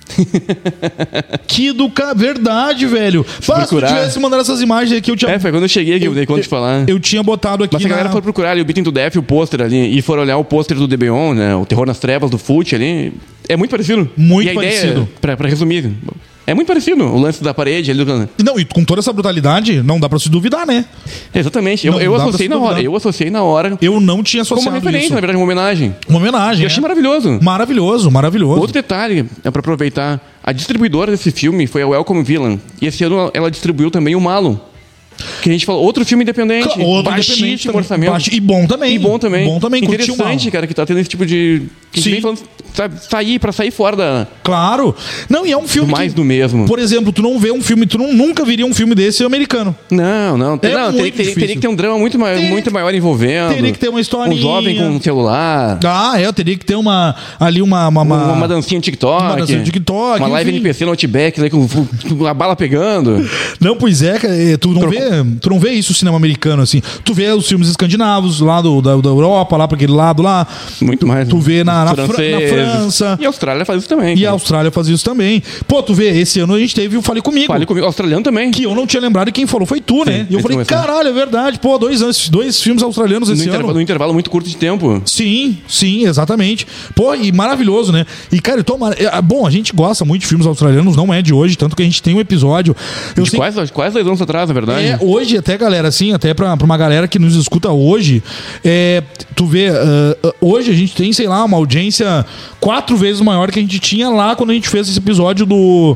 Que do ca... Verdade, velho. Pá, se tu procurar. tivesse mandado essas imagens aqui, eu tinha... É, foi quando eu cheguei que eu dei conta de falar. Eu tinha botado aqui Mas se a galera na... for procurar ali o Beating to Death, o pôster ali, e for olhar o pôster do The Beyond, né, o Terror nas Trevas, do Fult ali, é muito parecido. Muito e a parecido. Ideia, pra, pra resumir, é muito parecido. O lance da parede ali do... Não, e com toda essa brutalidade, não dá pra se duvidar, né? Exatamente. Eu, Não eu dá pra associei se na hora. duvidar. Eu associei na hora Eu não tinha como associado uma referência, isso. na verdade, uma homenagem. Uma homenagem. Eu achei é. maravilhoso. Maravilhoso, maravilhoso. Outro detalhe, é pra aproveitar, a distribuidora desse filme foi a Welcome Villain. E esse ano ela distribuiu também o Malo. Que a gente falou, outro filme independente, Outro baixíssimo orçamento. Baixo, e bom também. E bom também. Bom também. Interessante, cara, que tá tendo esse tipo de... Que a gente vem falando, sabe, sair, pra sair fora da... Claro. Não, e é um filme do mais que, do mesmo. Por exemplo, tu não vê um filme, tu não, nunca viria um filme desse americano. Não, não. É não teria, teria, teria que ter um drama muito, mai, Teria- muito maior envolvendo. Teria que ter uma historinha. Um jovem com um celular. Ah, é, eu teria que ter uma... Ali uma... Uma, Uma, uma dancinha no TikTok. Uma dancinha no TikTok, Uma live enfim. N P C no Outback, né, com, com a bala pegando. Não, pois é, cara, é, tu não, Trocou. vê, tu não vê isso no cinema americano, assim. Tu vê os filmes escandinavos, lá do, da, da Europa, lá pra aquele lado lá. Muito mais. Tu vê na, na, Fra- na franceses. França. E a Austrália faz isso também. E a cara. Austrália faz isso também. Pô, tu vê, esse ano a gente teve o Fale Comigo. Fale comigo. Australiano também. Que eu não tinha lembrado e quem falou foi tu, né? E eu esse falei, não é certo. caralho, é verdade. Pô, dois anos, dois filmes australianos No esse intervalo, ano. no intervalo muito curto de tempo. Sim, sim, exatamente. Pô, e maravilhoso, né? E, cara, eu tô mar... é, bom, a gente gosta muito de filmes australianos, não é de hoje, tanto que a gente tem um episódio. Eu De sei- quase, quase dois anos atrás, na verdade. É, hoje até, galera, assim, até pra, pra uma galera que nos escuta hoje, é, tu vê, ah, ah, hoje a gente tem, sei lá, uma audiência quatro vezes maior que a gente tinha lá quando a gente fez esse episódio do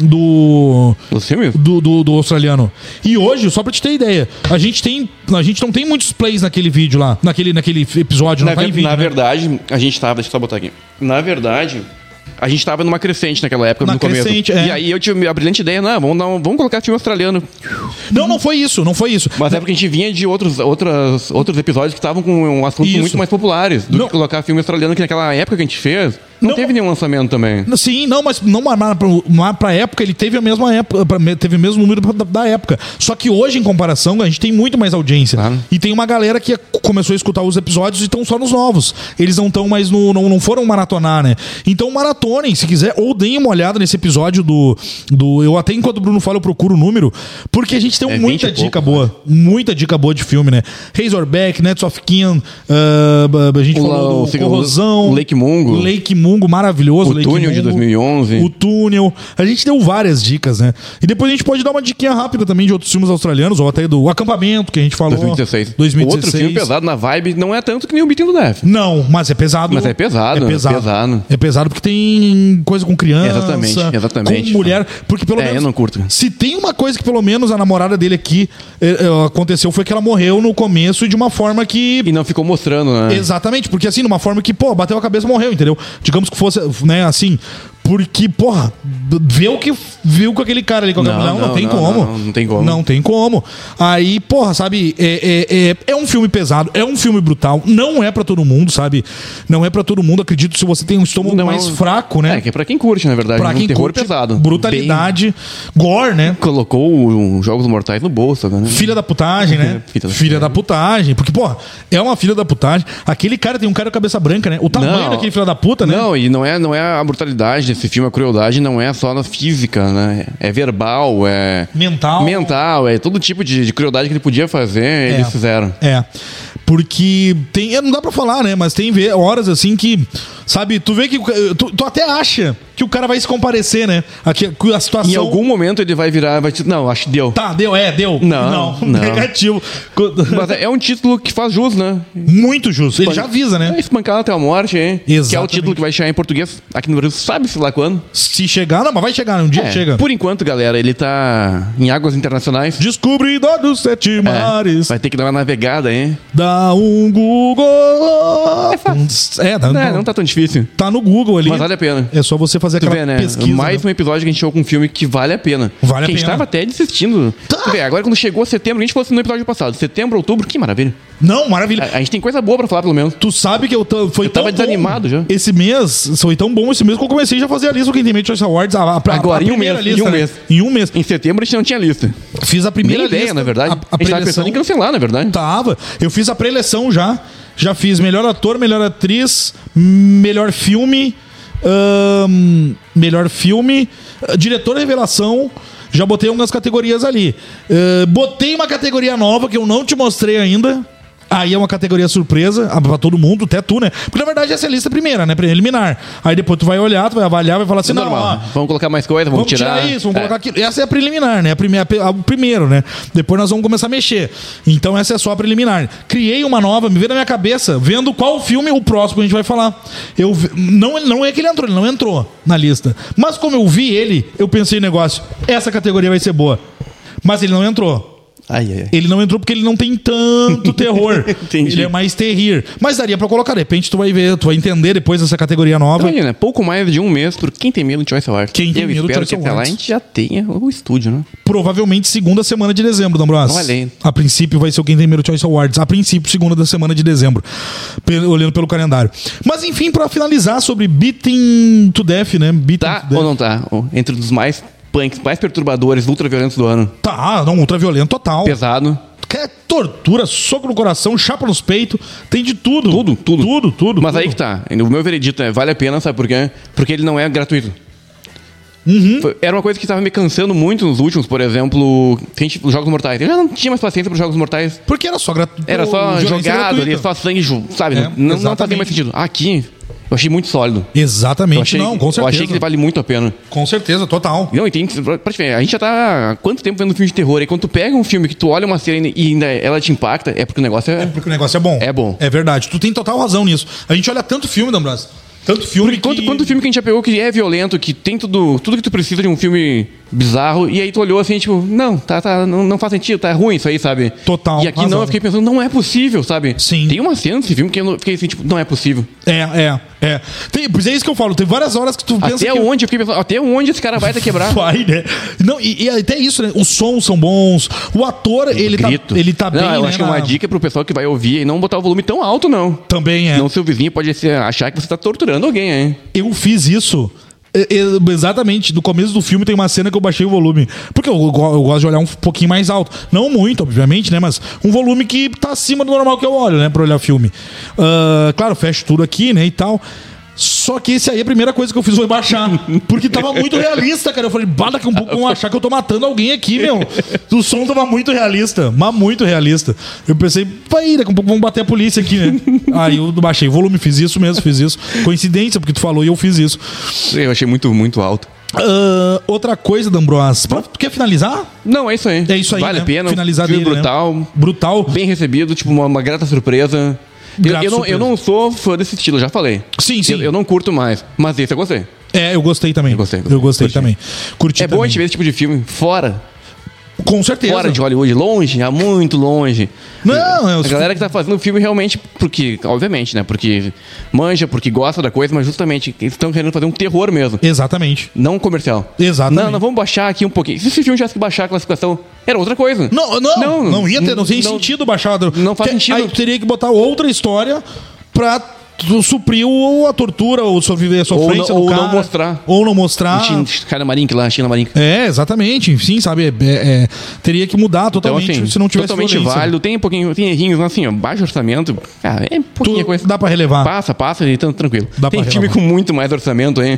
do Os filmes? do, do, do australiano. E hoje, só pra te ter ideia, a gente tem, a gente não tem muitos plays naquele vídeo lá, naquele, naquele episódio, Na, não tá em ver- vídeo, na né? verdade, a gente tava... Deixa eu só botar aqui. Na verdade... A gente tava numa crescente naquela época, Na no começo. crescente, é. E aí eu tive a brilhante ideia, não, vamos, dar um- vamos colocar filme australiano. Não, não foi isso, não foi isso. Mas é porque a gente vinha de outros, outras, outros episódios que estavam com um assuntos Isso. muito mais populares do Não. que colocar filme australiano, que naquela época que a gente fez, não, Não. teve nenhum lançamento também. Sim, não, mas não, mas pra, mas pra época ele teve a mesma época, pra- teve o mesmo número da, da época. Só que hoje, em comparação, a gente tem muito mais audiência. Claro. E tem uma galera que começou a escutar os episódios e estão só nos novos. Eles não estão mais no. Não, não foram maratonar, né? Então maratonem, se quiser, ou deem uma olhada nesse episódio do. do eu até enquanto o Bruno fala, eu procuro o número, porque a gente tem É muita vinte e dica pouco, boa. Muita dica boa de filme, né? Razorback, Nets of Kin, ah, a gente O falou la- do o- o- Corrosão. o Lake Mungo. Lake Mungo, maravilhoso. O Lake Túnel de Mungo. dois mil e onze. O Túnel. A gente deu várias dicas, né? E depois a gente pode dar uma diquinha rápida também de outros filmes australianos, ou até do Acampamento, que a gente falou. dois mil e dezesseis. dois mil e Outro dezesseis. filme pesado na vibe, não é tanto que nem o Beating do Death. Não, mas é pesado. Mas é pesado, É pesado. pesado. É pesado porque tem coisa com criança. Exatamente, exatamente. Com mulher. Porque pelo É, menos. eu não curto. Se tem uma coisa que pelo menos a namorada dele aqui eh, eh, aconteceu foi que ela morreu no começo e de uma forma que. E não ficou mostrando, né? Exatamente, porque assim, numa forma que, pô, bateu a cabeça e morreu, entendeu? Digamos que fosse, né, assim. Porque, porra, vê o que viu com aquele cara ali com a Não, não, não, não, tem não, como. não, não tem como. Não tem como. Aí, porra, sabe, é, é, é, é um filme pesado, é um filme brutal, não é pra todo mundo, sabe? Não é pra todo mundo, acredito, se você tem um estômago Não, mais fraco, né? É, que é pra quem curte, na verdade. Pra um quem terror curte pesado. brutalidade, gore, né? Bem- colocou os Jogos Mortais no bolso, né? Filha da putagem, né? Filha da filha da putagem. Porque, porra, é uma filha da putagem. Aquele cara tem um cara com cabeça branca, né? O tamanho Não. daquele filho da puta, né? Não, e não é, não é a brutalidade desse filme, a crueldade não é só na física, né? É verbal, é... Mental. Mental, é todo tipo de, de crueldade que ele podia fazer, eles fizeram. É. Porque tem. Não dá pra falar, né? Mas tem ve- horas assim que. Sabe, tu vê que. Tu, tu até acha que o cara vai se comparecer, né? Aqui, a situação. Em algum momento ele vai virar, vai dizer, não, acho que deu. Tá, deu, é, deu. Não, não. Negativo. Mas é um título que faz jus, né? Muito justo. Ele já avisa, né? É espancado até a morte, hein? Que é o Exatamente. título que vai chegar em português aqui no Brasil, sabe-se lá quando? Se chegar, não, mas vai chegar, um dia É, chega. por enquanto, galera, ele tá em águas internacionais. Descobridor dos sete É, mares. vai ter que dar uma navegada, hein? Dá um Google. É fácil. É, dá, É, não tá tão difícil. tá no Google ali. Mas vale a pena. É só você fazer Tu aquela vê, né? pesquisa. Mais né? um episódio que a gente chegou com um filme que vale a pena. Vale a que a gente pena. tava até desistindo. Tá. Tu vê, agora quando chegou setembro, a gente falou assim no episódio passado. Setembro, outubro, que maravilha. Não, maravilha. A, a gente tem coisa boa pra falar, pelo menos. Tu sabe que eu t- foi Eu tava tão bom desanimado já. Esse mês, foi tão bom esse mês que eu comecei já a fazer a lista do Quem Tem Medo Choice Awards. A, a, a, Agora, a em um primeira mês, lista, em um né? mês. Em um mês. Em setembro a gente não tinha lista. Fiz a primeira Nem ideia, lista. na verdade. A, a, a gente tava preleção pensando em cancelar, na verdade. tava. Eu fiz a preleção já. Já fiz melhor ator, melhor atriz, melhor filme, ahn, melhor filme, ah, diretor revelação. Já botei algumas categorias ali. Ah, botei uma categoria nova que eu não te mostrei ainda. Aí é uma categoria surpresa ah, pra todo mundo, até tu, né? Porque na verdade essa é a lista primeira, né? Preliminar. Aí depois tu vai olhar, tu vai avaliar, vai falar assim, não, Normal. ó, Vamos colocar mais coisa, vamos, vamos tirar, isso, vamos É. colocar aquilo. Essa é a preliminar, né? A primeira, a- o primeiro, né? Depois nós vamos começar a mexer. Então essa é só a preliminar. Criei uma nova, me veio na minha cabeça, vendo qual filme o próximo a gente vai falar. Eu vi- não, não é que ele entrou, ele não entrou na lista. Mas como eu vi ele, eu pensei no negócio, essa categoria vai ser boa. Mas ele não entrou. Ai, ai, ai. Ele não entrou porque ele não tem tanto terror. Entendi. Ele é mais terrir. Mas daria pra colocar, de repente tu vai ver, tu vai entender depois dessa categoria nova. Então, né? Pouco mais de um mês por quem tem medo do Choice Awards. Quem tem Eu medo do espero Choice que até lá a Awards. gente já tenha o estúdio, né? Provavelmente segunda semana de dezembro, D'Ambrosio. Olha aí. A princípio vai ser o Quem Tem Medo Choice Awards. A princípio, segunda da semana de dezembro. Pe- olhando pelo calendário. Mas enfim, pra finalizar sobre Beaten to Death, né? Beaten Tá to Death. ou não tá? Entre os mais punks, mais perturbadores, ultraviolentos do ano. Tá, não, ultraviolento total. Pesado. É tortura, soco no coração, chapa nos peitos, tem de tudo. Tudo, tudo. Tudo, tudo. Mas tudo. aí que tá. O meu veredito é, vale a pena, sabe por quê? Porque ele não é gratuito. Uhum. Foi- Era uma coisa que estava me cansando muito nos últimos, por exemplo, a gente- os Jogos Mortais. Eu já não tinha mais paciência para os Jogos Mortais. Porque era só gratuito. Era só jogado ali, só sangue, ju- sabe? É, não, não fazia exatamente. mais sentido. Aqui, eu achei muito sólido. Exatamente, Eu achei, não, com certeza. eu achei que ele vale muito a pena. Com certeza, total. Não, e tem, pode ver, a gente já tá há quanto tempo vendo filme de terror? E quando tu pega um filme que tu olha uma cena e ainda ela te impacta, é porque o negócio é... Porque o negócio é bom. É bom. É verdade. Tu tem total razão nisso. A gente olha tanto filme, D'Ambrosio. Tanto filme Porque quanto, que... quanto filme que a gente já pegou que é violento, que tem tudo, tudo que tu precisa de um filme bizarro, e aí tu olhou assim, tipo, não, tá, tá, não, não faz sentido, tá ruim isso aí, sabe? Total E aqui razão. não, eu fiquei pensando, não é possível, sabe? Sim. Tem uma cena desse filme que eu fiquei assim, tipo, não é possível. É, é, é. Tem, pois é isso que eu falo. Tem várias horas que tu pensa Até que... onde eu fiquei pensando, até onde esse cara vai te quebrar? Vai, né? Não, e, e até isso, né? Os sons são bons. O ator, ele tá, Grito. ele tá não, bem, eu né, acho que é uma na- dica pro pessoal que vai ouvir e não botar o volume tão alto, não. Também é. Senão seu vizinho pode ser, achar que você tá torturando alguém, hein? Eu fiz isso. é, é, Exatamente, no começo do filme tem uma cena que eu baixei o volume. Porque eu, go- eu gosto de olhar um pouquinho mais alto. Não muito, obviamente, né? Mas um volume que tá acima do normal que eu olho, né? Pra olhar filme. Ah, claro, fecho tudo aqui, né? E tal. Só que esse aí, a primeira coisa que eu fiz foi baixar. Porque tava muito realista, cara. Eu falei, bah, daqui a um pouco vão achar que eu tô matando alguém aqui, meu. O som tava muito realista. Mas muito realista. Eu pensei, vai, daqui a um pouco vão bater a polícia aqui, né? Aí eu baixei o volume, fiz isso mesmo, fiz isso. Coincidência, porque tu falou e eu fiz isso. Eu achei muito, muito alto. Ah, outra coisa, D'Ambrosio. Pra- Tu quer finalizar? Não, é isso aí. É isso aí, Vale né? a pena. Finalizar filme dele, né? brutal. Brutal. Bem recebido, tipo, uma, uma grata surpresa. Eu, Grata eu não, surpresa. eu não sou fã desse estilo, já falei. Sim, sim. Eu, eu não curto mais, mas esse eu gostei. É, eu gostei também. Eu gostei, Eu gostei curti. também. Curti é bom também. a gente ver esse tipo de filme fora, Com certeza. fora de Hollywood, longe, há muito longe. Não, é A os... galera que tá fazendo o filme realmente, porque, obviamente, né? Porque manja, porque gosta da coisa, mas justamente eles estão querendo fazer um terror mesmo. Exatamente. Não um comercial. Exatamente. Não, não, vamos baixar aqui um pouquinho. Se esse filme tivesse que baixar a classificação, era outra coisa. Não, não, não, Não, ia ter, não tem não- sentido baixar. não faz Te- sentido. Aí tu teria que botar outra história pra tu suprir o- a tortura, ou sobreviver a sofrência Ou não- do ou não cara. mostrar. Ou não mostrar. China, China Marink lá, China Marink. É, exatamente. Enfim, sabe? é- é- teria que mudar Então, totalmente assim, se não tivesse totalmente violência. válido. Tem um pouquinho, tem errinhos, mas assim, ó, baixo orçamento. Cara, é pouquinha Tu- coisa. dá pra relevar. Passa, passa e tão tranquilo. Dá tem pra filme relevar. com muito mais orçamento, hein?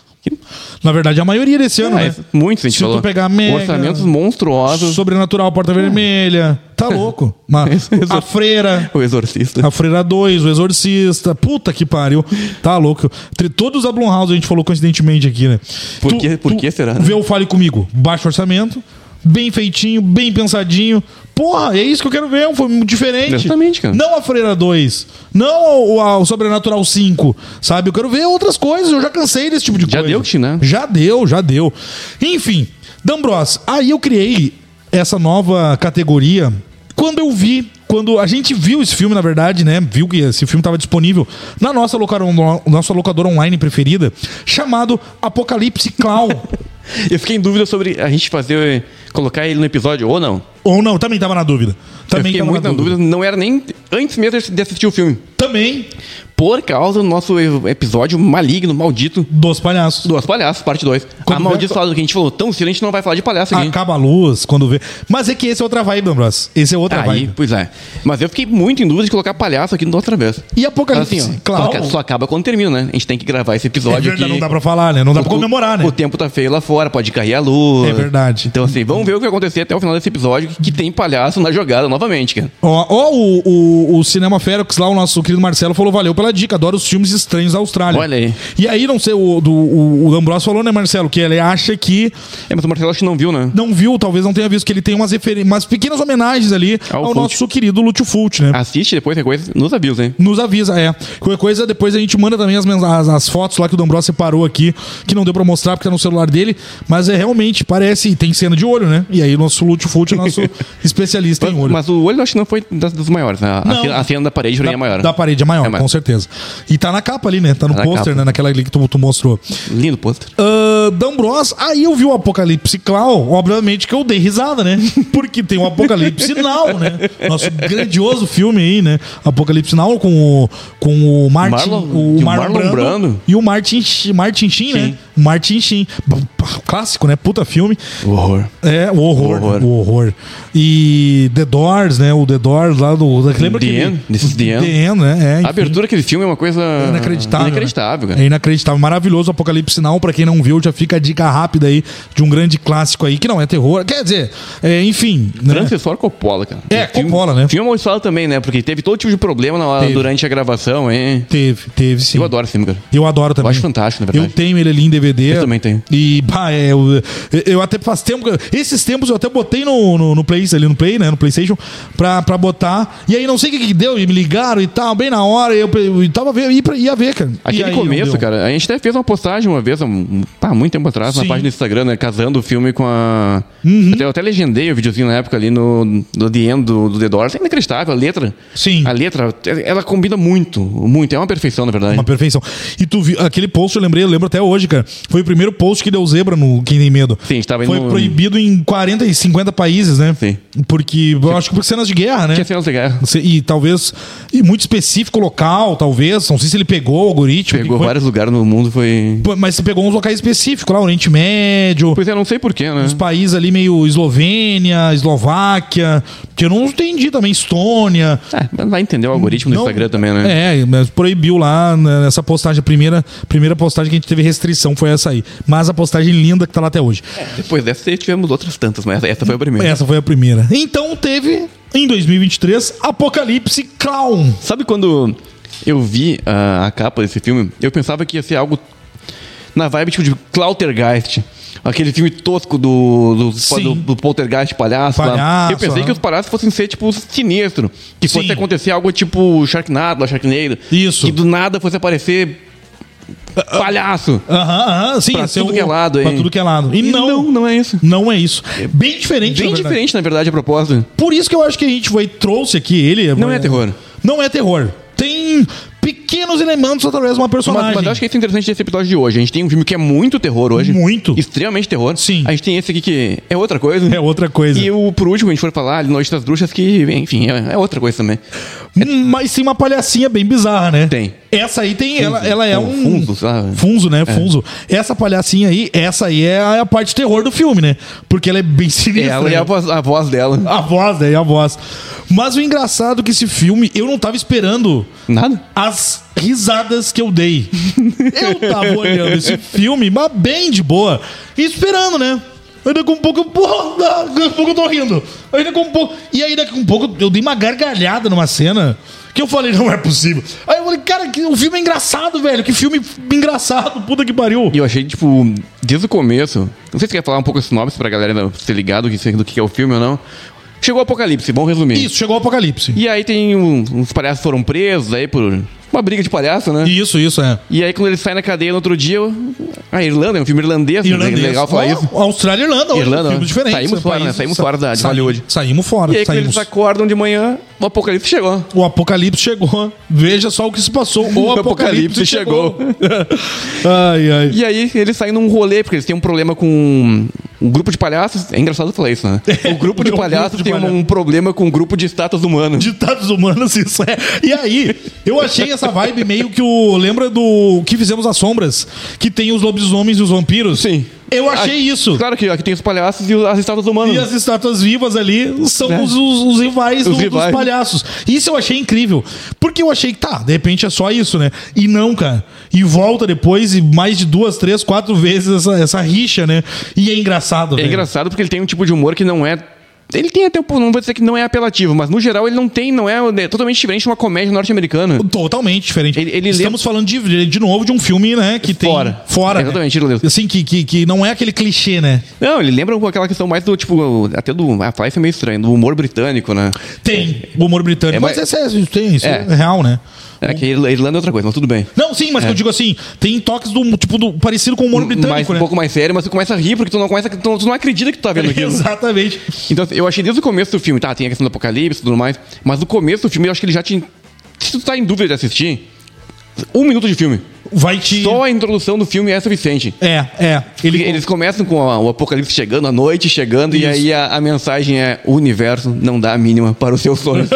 Na verdade, a maioria desse ano, Ah, né? é, muitos, a gente Se tu falou. pegar Mega, Orçamentos monstruosos. Sobrenatural, Porta Vermelha. Tá louco. Mas, a Freira. O Exorcista. A Freira dois, o Exorcista. Puta que pariu. Tá louco. Tri- Todos a Blumhouse a gente falou coincidentemente aqui, né? Por que- por que será, né? Vê o Fale Comigo. Baixo orçamento, bem feitinho, bem pensadinho. Porra, é isso que eu quero ver. Um filme diferente. Exatamente, cara. Não a Freira dois. Não o, a- o Sobrenatural cinco. Sabe? Eu quero ver outras coisas. Eu já cansei desse tipo de Já coisa. deu, Tina? Já deu, já deu. Enfim, D'Ambrosio, aí eu criei essa nova categoria quando eu vi, quando a gente viu esse filme, na verdade, né? Viu que esse filme estava disponível na nossa locadora, nossa locadora online preferida, chamado Apocalipse Clown. Eu fiquei em dúvida sobre a gente fazer, colocar ele no episódio ou não. Ou não, também tava na dúvida. Também eu fiquei tava muito na dúvida. Não era nem antes mesmo de assistir o filme. Também Por causa do nosso episódio maligno, maldito, dos palhaços. dos palhaços, parte dois. Quando A maldita vê- falada que a gente falou tão cedo, a gente não vai falar de palhaço aqui. Acaba a luz quando vê. Mas é que esse é outra vibe, D'Ambrosio. Esse é outra Aí, vibe. pois é. Mas eu fiquei muito em dúvida de colocar palhaço aqui no outra vez. E Apocalipse Assim, ó, Clown. só, que- só acaba quando termina, né? A gente tem que gravar esse É episódio verdade, aqui. não dá pra falar, né? Não dá pra O- comemorar, né? O tempo tá feio lá fora, pode cair a luz. É verdade. Então, assim, vamos ver o que vai acontecer até o final desse episódio, que, que tem palhaço na jogada novamente, cara. Ó, ó o, o, o Cinema Ferox lá, o nosso querido Marcelo falou, valeu pela dica, adoro os filmes estranhos da Austrália. Olha aí. E aí, não sei, o, do, o, o Ambrosio falou, né, Marcelo, que ele acha que... É, mas o Marcelo acho que não viu, né? Não viu, talvez não tenha visto, que ele tem umas, referen- umas pequenas homenagens ali Ao ao, Fult. nosso querido Lúcio Fult, né? Assiste depois, tem coisa, nos avisa, hein? Nos avisa, é. Qualquer coisa, depois a gente manda também as, mens- as, as fotos lá que o D'Ambrosio separou aqui, que não deu pra mostrar porque tá no celular dele, mas é realmente, parece, tem cena de olho, né? E aí o nosso Lúcio Fult é nosso especialista em olho. Mas o olho eu acho que não foi das, dos maiores, né? A, Não. cena, a cena da parede pra mim da, é maior. da parede é maior, É maior. com certeza. E tá na capa ali, né? Tá no Tá na pôster, capa. né? Naquela ali que tu, tu mostrou. Lindo pôster. Uh, D'Ambrosio, aí eu vi o Apocalipse Clown, obviamente que eu dei risada, né? Porque tem o Apocalipse Now, né? Nosso grandioso filme aí, né? Apocalipse Now com o, com o Martin, Marlon- o e o Marlon, Marlon Brando, Brando. e o Martin, Sh- Martin Sheen, né? Sim. Martin Sheen. Clássico, né? Puta filme. O horror. É, o horror, O horror. o horror. E The Doors, né? O The Doors lá do... Lembra The aquele... End? This is the End. The End, né? É, enfim. A abertura daquele filme é uma coisa... Inacreditável. Inacreditável, né? cara. É inacreditável. Maravilhoso o Apocalipse Now. Pra quem não viu, já fica a dica rápida aí de um grande clássico aí, que não é terror. Quer dizer, é, enfim. Né? Francis Ford Coppola, cara. É, O filme- Coppola, né? O filme amaldiçoado também, né? Porque teve todo tipo de problema na hora, Teve. durante a gravação, hein? Teve, teve sim. Eu adoro esse filme, cara. Eu adoro também. Eu acho fantástico, na Eu verdade. tenho ele ali em D V D. Eu também tenho. E, pá, é, eu, eu até faz tempo. Esses tempos eu até botei no, no, no Play, ali no Play, né? No PlayStation, pra, pra botar. E aí não sei o que, que deu, e me ligaram e tal, bem na hora. E eu, eu tava vendo, ia, pra- ia ver, cara. E Aquele aí não começo, deu. cara, a gente até fez uma postagem uma vez, um, pá, muito tempo atrás, Sim. na página do Instagram, né? Casando o filme com a. Uhum. Até, eu até legendei o videozinho na época ali no, no The End do, do The Doors. É inacreditável, a letra. Sim. A letra, ela combina muito, muito. É uma perfeição, na verdade. Uma perfeição. E tu viu, aquele post eu lembrei, eu lembro até hoje, cara. Foi o primeiro post que deu zebra no Quem Tem Medo. Sim, estava indo Foi no- proibido em quarenta e cinquenta países, né? Sim. Porque, eu acho que por cenas de guerra, né? Tinha cenas de guerra. Você- E talvez, e muito específico local, talvez. Não sei se ele pegou o algoritmo. Pegou que foi. vários lugares no mundo, foi. Pô, mas você pegou uns locais específicos lá, Oriente Médio, Pois é, não sei porquê, né? os países ali meio Eslovênia, Eslováquia, que eu não entendi também, Estônia. É, mas vai entender o algoritmo do Não- Instagram também, né? É, mas proibiu lá né, nessa postagem. A primeira, primeira postagem que a gente teve restrição foi essa aí. Mas a postagem linda que tá lá até hoje. Depois dessa tivemos outras tantas, mas essa foi a primeira. Essa foi a primeira. Então teve, em dois mil e vinte e três, Apocalipse Clown. Sabe quando eu vi a, a capa desse filme, eu pensava que ia ser algo na vibe tipo de Cloutergeist. Aquele filme tosco do, do, Sim. do, do Poltergeist palhaço, lá. Palhaço, Eu pensei aham. que os palhaços fossem ser, tipo, sinistro. Que fosse Sim. acontecer algo tipo Sharknado, Sharknado. Isso. Que do nada fosse aparecer palhaço. Aham, aham, sim. Pra esse é tudo o- que é lado, Pra hein? tudo que é lado. E, não, não, não é isso. não é isso. Bem diferente, na Bem verdade. diferente, na verdade, a proposta. Por isso que eu acho que a gente foi, trouxe aqui ele. Não é terror. Não é terror. Tem pequenos elementos através de uma personagem. Mas, mas eu acho que isso é interessante desse episódio de hoje. A gente tem um filme que é muito terror hoje. Muito. Extremamente terror. Sim. A gente tem esse aqui que é outra coisa. É outra coisa. E o, por último, a gente for falar, ali, Noite das Bruxas, que, enfim, é, é outra coisa também. Hum, Mas tem uma palhacinha bem bizarra, né? Tem. Essa aí tem. Ela, ela é Pô, um. Funzo, sabe? Funzo, né? Funzo. Essa palhacinha aí, essa aí é a, a parte terror do filme, né? Porque ela é bem sinistra. Ela e né? a voz, a voz dela. A voz, né? A voz. Mas o engraçado é que esse filme, eu não tava esperando Nada? as risadas que eu dei. Eu tava olhando esse filme, mas bem de boa, e esperando, né? Aí daqui um pouco, eu, porra, daqui um pouco eu tô rindo. Aí daqui um pouco. E aí daqui um pouco eu dei uma gargalhada numa cena que eu falei, não é possível. Aí eu falei, cara, que, o filme é engraçado, velho. Que filme engraçado, puta que pariu. E eu achei, tipo, desde o começo. Não sei se você quer falar um pouco esse sinopse pra galera ser ligado do que, do que é o filme ou não. Chegou o apocalipse, vamos resumir. Isso, chegou o apocalipse. E aí tem um, uns palhaços foram presos aí por uma briga de palhaço, né? Isso, isso, é. E aí quando ele sai na cadeia no outro dia, a Irlanda, é um filme irlandês, Irlandês. é legal falar Ó, isso. Austrália e Irlanda, hoje, Irlanda, filmes né? diferentes. Saímos fora, né? Saímos fora da- de Saímos- Hollywood. Saímos fora, E aí quando saímos. eles acordam de manhã, o apocalipse chegou. O apocalipse chegou. Veja só o que se passou. O apocalipse, apocalipse chegou. ai, ai. E aí eles saem num rolê, porque eles têm um problema com um grupo de palhaços. É engraçado falar isso, né? O grupo de O grupo palhaços de tem palhaços. um problema com um grupo de estátuas humanas. Ditados humanos, isso é. E aí, eu achei essa vibe meio que o. Lembra do que fizemos as sombras? Que tem os lobisomens e os vampiros? Sim. Eu achei Ah, isso. Claro que aqui tem os palhaços e as estátuas humanas. E as estátuas vivas ali são É. os, os- os rivais, Os do- rivais. dos palhaços. Isso eu achei incrível. Porque eu achei que, tá, de repente é só isso, né? E não, cara. E volta depois e mais de duas, três, quatro vezes essa, essa rixa, né? E é engraçado, É velho. engraçado porque ele tem um tipo de humor que não é Ele tem até um pouco, não vou dizer que não é apelativo, mas no geral ele não tem, não é, é totalmente diferente de uma comédia norte-americana. Totalmente diferente. Ele, ele Estamos lembra... falando de, de novo de um filme, né, que Fora. tem... Fora. Exatamente, né? irlandês. Assim, que, que, que não é aquele clichê, né? Não, ele lembra aquela questão mais do, tipo, até do... A Flight é meio estranho, do humor britânico, né? Tem o humor britânico, É, mas, mas- mas é, tem, isso é. É. real, né? É que a Irlanda é outra coisa, mas tudo bem. Não, sim, mas que eu digo assim, tem toques do tipo do parecido com o humor britânico, mais, né? um pouco mais sério, mas tu começa a rir porque tu não, começa, tu, tu não acredita que tu tá vendo aquilo. Exatamente. Então, eu achei desde o começo do filme, tá, tem a questão do apocalipse e tudo mais, mas no começo do filme eu acho que ele já te... Se tu tá em dúvida de assistir, um minuto de filme. Vai te... Só a introdução do filme é suficiente. É, é. Ele, Ele... eles começam com a- o apocalipse chegando, a noite chegando, Isso. e aí a, a mensagem é: o universo não dá a mínima para os seus sonhos.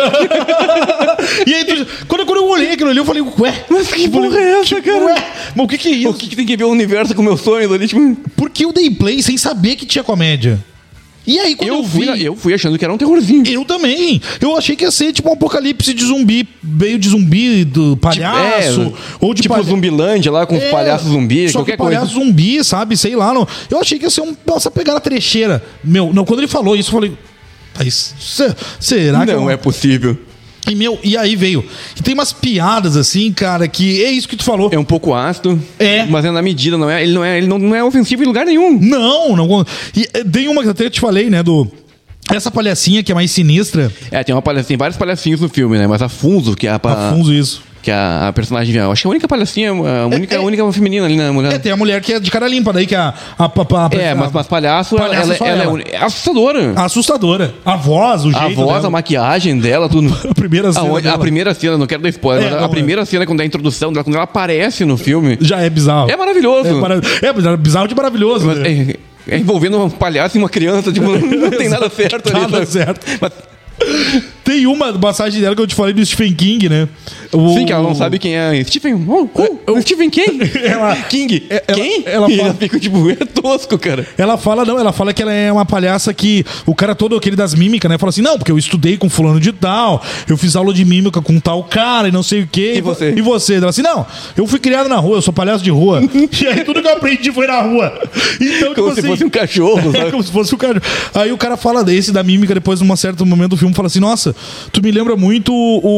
E aí, tu- quando, quando eu olhei aquilo ali, eu falei, ué, Mas que porra é essa, cara? ué, mas o que que é isso? O que, que tem que ver o universo com meus sonhos ali? Tipo, Porque eu dei play sem saber que tinha comédia. E aí, quando eu, eu, fui, vi... na- eu fui achando que era um terrorzinho. Eu também. Eu achei que ia ser tipo um apocalipse de zumbi, meio de zumbi, do palhaço, É, ou de tipo palha- Zumbilândia lá com os É, palhaços zumbi, só qualquer que palhaço coisa. zumbi, sabe? Sei lá. Não. Eu achei que ia ser um. Nossa, pegar a trecheira. Meu, não, quando ele falou isso, eu falei. Mas, se- será que. Não eu- é possível. E, meu, e aí veio. E tem umas piadas assim, cara, que é isso que tu falou. É um pouco ácido, É. mas é na medida, não é, ele, não é, ele não, não é ofensivo em lugar nenhum. Não, não. E eh, tem uma que até eu te falei, né? Do. Essa palhacinha que é mais sinistra. É, tem, uma palha, tem vários palhacinhos no filme, né? Mas a Funzo, que é a, pa- Afunso isso. que é a, a personagem. Eu acho que é a única palhacinha, a única, É, é. a única feminina ali na mulher. É, tem a mulher que é de cara limpa, daí que é a. a, a, a É, mas, mas palhaço, ela, Palhaço ela, é só ela é ela. uni- é assustadora. assustadora. A voz, o jeito. A voz, dela. a maquiagem dela, tudo. A primeira cena Aonde- a dela. primeira cena, não quero dar spoiler, É, mas a, não, a primeira cena, quando é a introdução dela, quando ela aparece no filme, Já é bizarro. é maravilhoso. É, mara- é bizarro de maravilhoso. Mas né? é, é envolvendo um palhaço e uma criança, tipo, não tem nada certo ali. Nada sabe? certo. Mas, Tem uma passagem dela que eu te falei do Stephen King, né? O- sim, que ela não sabe quem é Stephen. Oh, oh, Stephen quem? Ela- King. é- ela- quem? ela e fala- ela fica tipo, é tosco, cara. Ela fala, não, ela fala que ela é uma palhaça que o cara todo aquele das mímicas, né? Fala assim, não, porque eu estudei com fulano de tal, eu fiz aula de mímica com tal cara e não sei o quê. E você? E você? Ela assim, não, eu fui criado na rua, eu sou palhaço de rua. E aí tudo que eu aprendi foi na rua. Então, Como tipo se assim, fosse um cachorro, É, sabe? como se fosse o cara. Aí o cara fala desse da mímica, depois, num certo momento do filme, fala assim: nossa, tu me lembra muito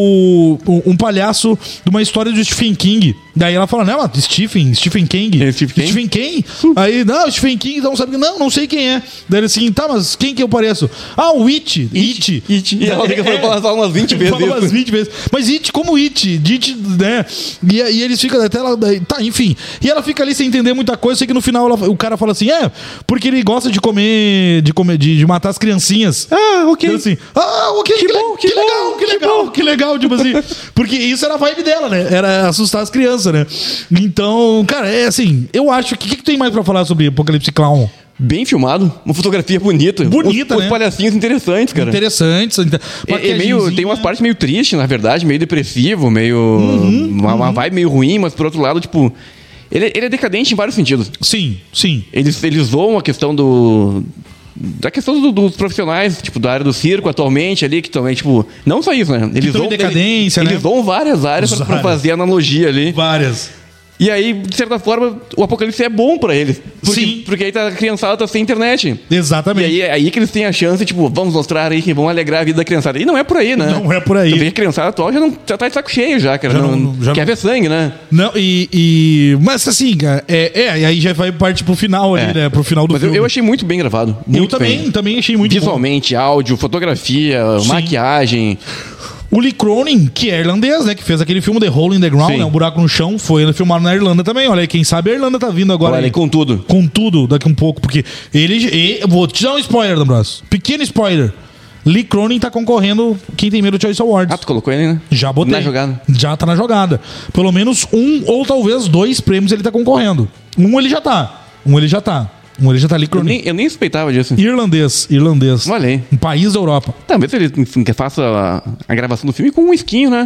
o, o- um palhaço de uma história do Stephen King. Daí ela fala, não, mas Stephen, Stephen King. É, Stephen Stephen King? Aí, não, Stephen King, então sabe que. Não, não sei quem é. Daí ele assim, tá, mas quem que eu pareço? Ah, o It. It. It. E ela fica É, falando falar umas vinte vezes Fala umas isso. vinte vezes. Mas It, como It? De It, né? E, e eles ficam até lá. Tá, enfim. E ela fica ali sem entender muita coisa. Sei que no final ela- o cara fala assim: é, porque ele gosta de comer, de comer, de, de matar as criancinhas. Ah, ok. Então, assim, ah, ok, que, Que le- bom, que que legal, bom, que que legal, bom. que legal, tipo assim. Porque isso era a vibe dela, né? Era assustar as crianças, né? Então, cara, é assim, eu acho que o que, que tem mais pra falar sobre Apocalipse Clown? Bem filmado, uma fotografia bonita. Bonita, os, né? Os palhacinhos interessantes, cara. Interessantes. inter- É, é meio, tem umas partes meio tristes, na verdade, meio depressivo, meio. Uhum, uma, uma vibe meio ruim, mas por outro lado, tipo. Ele, ele é decadente em vários sentidos. Sim, sim. Eles, eles zoam a questão do. Da questão do- dos profissionais, tipo, da área do circo atualmente ali, que também, tipo. Não só isso, né? Eles tão em zoam, decadência, eles, né? eles zoam várias áreas pra, pra Várias. fazer analogia ali. Várias. E aí, de certa forma, o apocalipse é bom pra eles. Porque, Sim. porque aí tá, a criançada tá sem internet. E Exatamente. aí é aí que eles têm a chance, tipo, vamos mostrar aí que vão alegrar a vida da criançada. E não é por aí, né? Não é por aí. Tu vê que a criançada atual já, não, já tá de saco cheio já, cara. Já não, não- já quer não- ver sangue, né? Não, e, e- Mas assim, cara, é, é, e aí já vai partir pro final ali, É. né? Pro final do Mas eu, filme. eu achei muito bem gravado. Eu Muito também, bem. também achei muito bom. Visualmente, áudio, fotografia, Sim. maquiagem. O Lee Cronin, que é irlandês, né? Que fez aquele filme The Hole in the Ground, Sim. né? Um buraco no chão, foi filmado na Irlanda também. Olha aí, quem sabe a Irlanda tá vindo agora. Olha aí. aí, com tudo. Com tudo, daqui um pouco, porque ele. e- vou te dar um spoiler, D'Ambrosio. Pequeno spoiler. Lee Cronin tá concorrendo Quem Tem Medo Choice Awards. Ah, tu colocou ele, né? Já botei. Na jogada. Já tá na jogada. Pelo menos um ou talvez dois prêmios ele tá concorrendo. Um ele já tá. Um ele já tá. Um ele já tá Lee Eu Cronin. nem, eu nem suspeitava disso. Irlandês, irlandês. Olha aí. Um país da Europa. Talvez ele enfim, que faça a, a gravação do filme com um esquinho, né?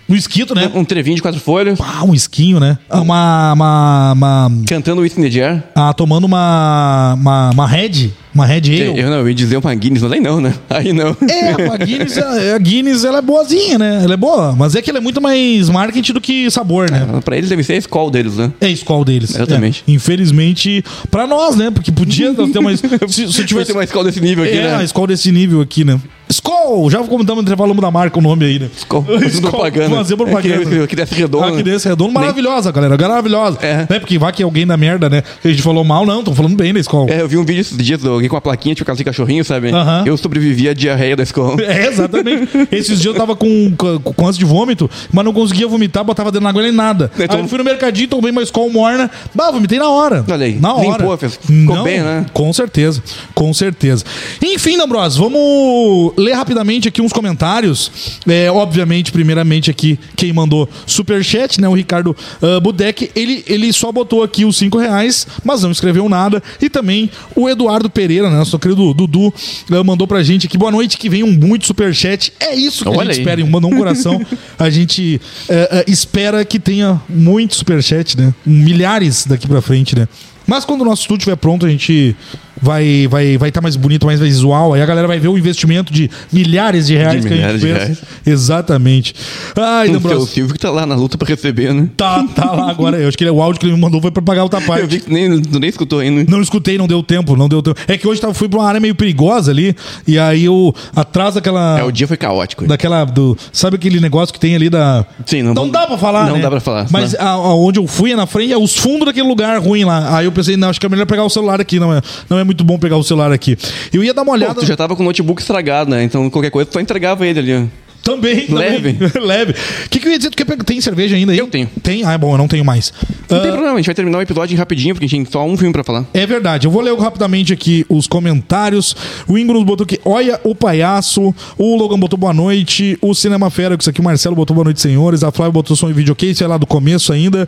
Um esquito, né? Um, um trevinho de quatro folhas. Ah, um esquinho, né? Uma... uma, uma... Cantando Whisky in the Jar. Ah, tomando uma... Uma, uma Red. Uma Red Ale. Eu não, eu ia dizer uma Guinness, mas aí não, né? Aí não. É, a Guinness, a Guinness, ela é boazinha, né? Ela é boa, mas é que ela é muito mais marketing do que sabor, né? Ah, pra eles deve ser a escola deles, né? É a escola deles. Exatamente. É. Infelizmente, pra nós, né? Porque podia ter mais... Se, se tivesse... ter uma escola desse nível aqui, é, né? É, a escola desse nível aqui, né? Skol! Já comentamos entre falamos da marca, o nome aí, né? Skol. Skol. Propaganda. Fazer propaganda. É que, que desse redondo. Ah, que desse redondo. Maravilhosa, galera. Maravilhosa. É. Né? Porque vai que alguém da merda, né? A gente falou mal, não. Tô falando bem da Skol. É, eu vi um vídeo esses dias de alguém com uma plaquinha, tipo aquela de cachorrinho, sabe? Aham. Eu sobrevivi à diarreia da escola. É, exatamente. Esses dias eu tava com, com, com ânsia de vômito, mas não conseguia vomitar, botava dentro da água e nada. Então- Aí eu fui no mercadinho, tomei uma Skol morna. Bah, vomitei na hora. Olha aí. Na hora. Limpou, fez- ficou Não, bem, né? Com certeza. Com certeza. Enfim, D'Ambrosio, vamos ler rapidamente aqui uns comentários. É, obviamente, primeiramente aqui, quem mandou superchat, né? O Ricardo uh, Budek, ele, ele só botou aqui os cinco reais, mas não escreveu nada. E também o Eduardo Pereira, né? Nosso querido Dudu, uh, mandou pra gente aqui. Boa noite, que venham muito superchat. É isso que Olha a gente aí. espera. Mandou um coração. A gente uh, uh, espera que tenha muito superchat, né? Milhares daqui pra frente, né? Mas quando o nosso estúdio estiver pronto, a gente vai vai vai estar mais bonito, mais visual. Aí a galera vai ver o investimento de milhares de reais De que a gente milhares de fez. reais. Exatamente. Ai, O seu D'Ambrosio. Silvio que tá lá na luta pra receber, né? Tá, tá lá agora. Eu acho que ele- o áudio que ele me mandou foi pra pagar outra Eu parte. vi que nem, tu nem escutou ainda. Não escutei, não deu tempo, não deu tempo. É que hoje tava, fui pra uma área meio perigosa ali, e aí eu, atrás daquela... É, o dia foi caótico. Daquela, do, sabe aquele negócio que tem ali da... Sim, não Não vamos- dá pra falar, não né? dá pra falar, Mas né? a, a- onde eu fui, na frente, é os fundos daquele lugar ruim lá. Aí eu pensei, não, acho que é melhor pegar o celular aqui, não é, não é muito bom pegar o celular aqui. Eu ia dar uma Pô, olhada... tu já tava com o notebook estragado, né? Então qualquer coisa tu só entregava ele ali, ó. Também, Leve. também. Leve. O que, que eu ia dizer? Tu quer pegar... Tem cerveja ainda aí? Eu tenho. Tem? Ah, é bom, eu não tenho mais. Não Ah, tem problema, a gente vai terminar o episódio rapidinho, porque a gente tem só um filme pra falar. É verdade, eu vou ler rapidamente aqui os comentários. O Ingros botou aqui, olha o palhaço. O Logan botou boa noite. O Cinema Fera, que isso aqui, o Marcelo botou boa noite, senhores. A Flávia botou som em videocase, é lá do começo ainda.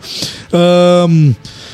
Ahn,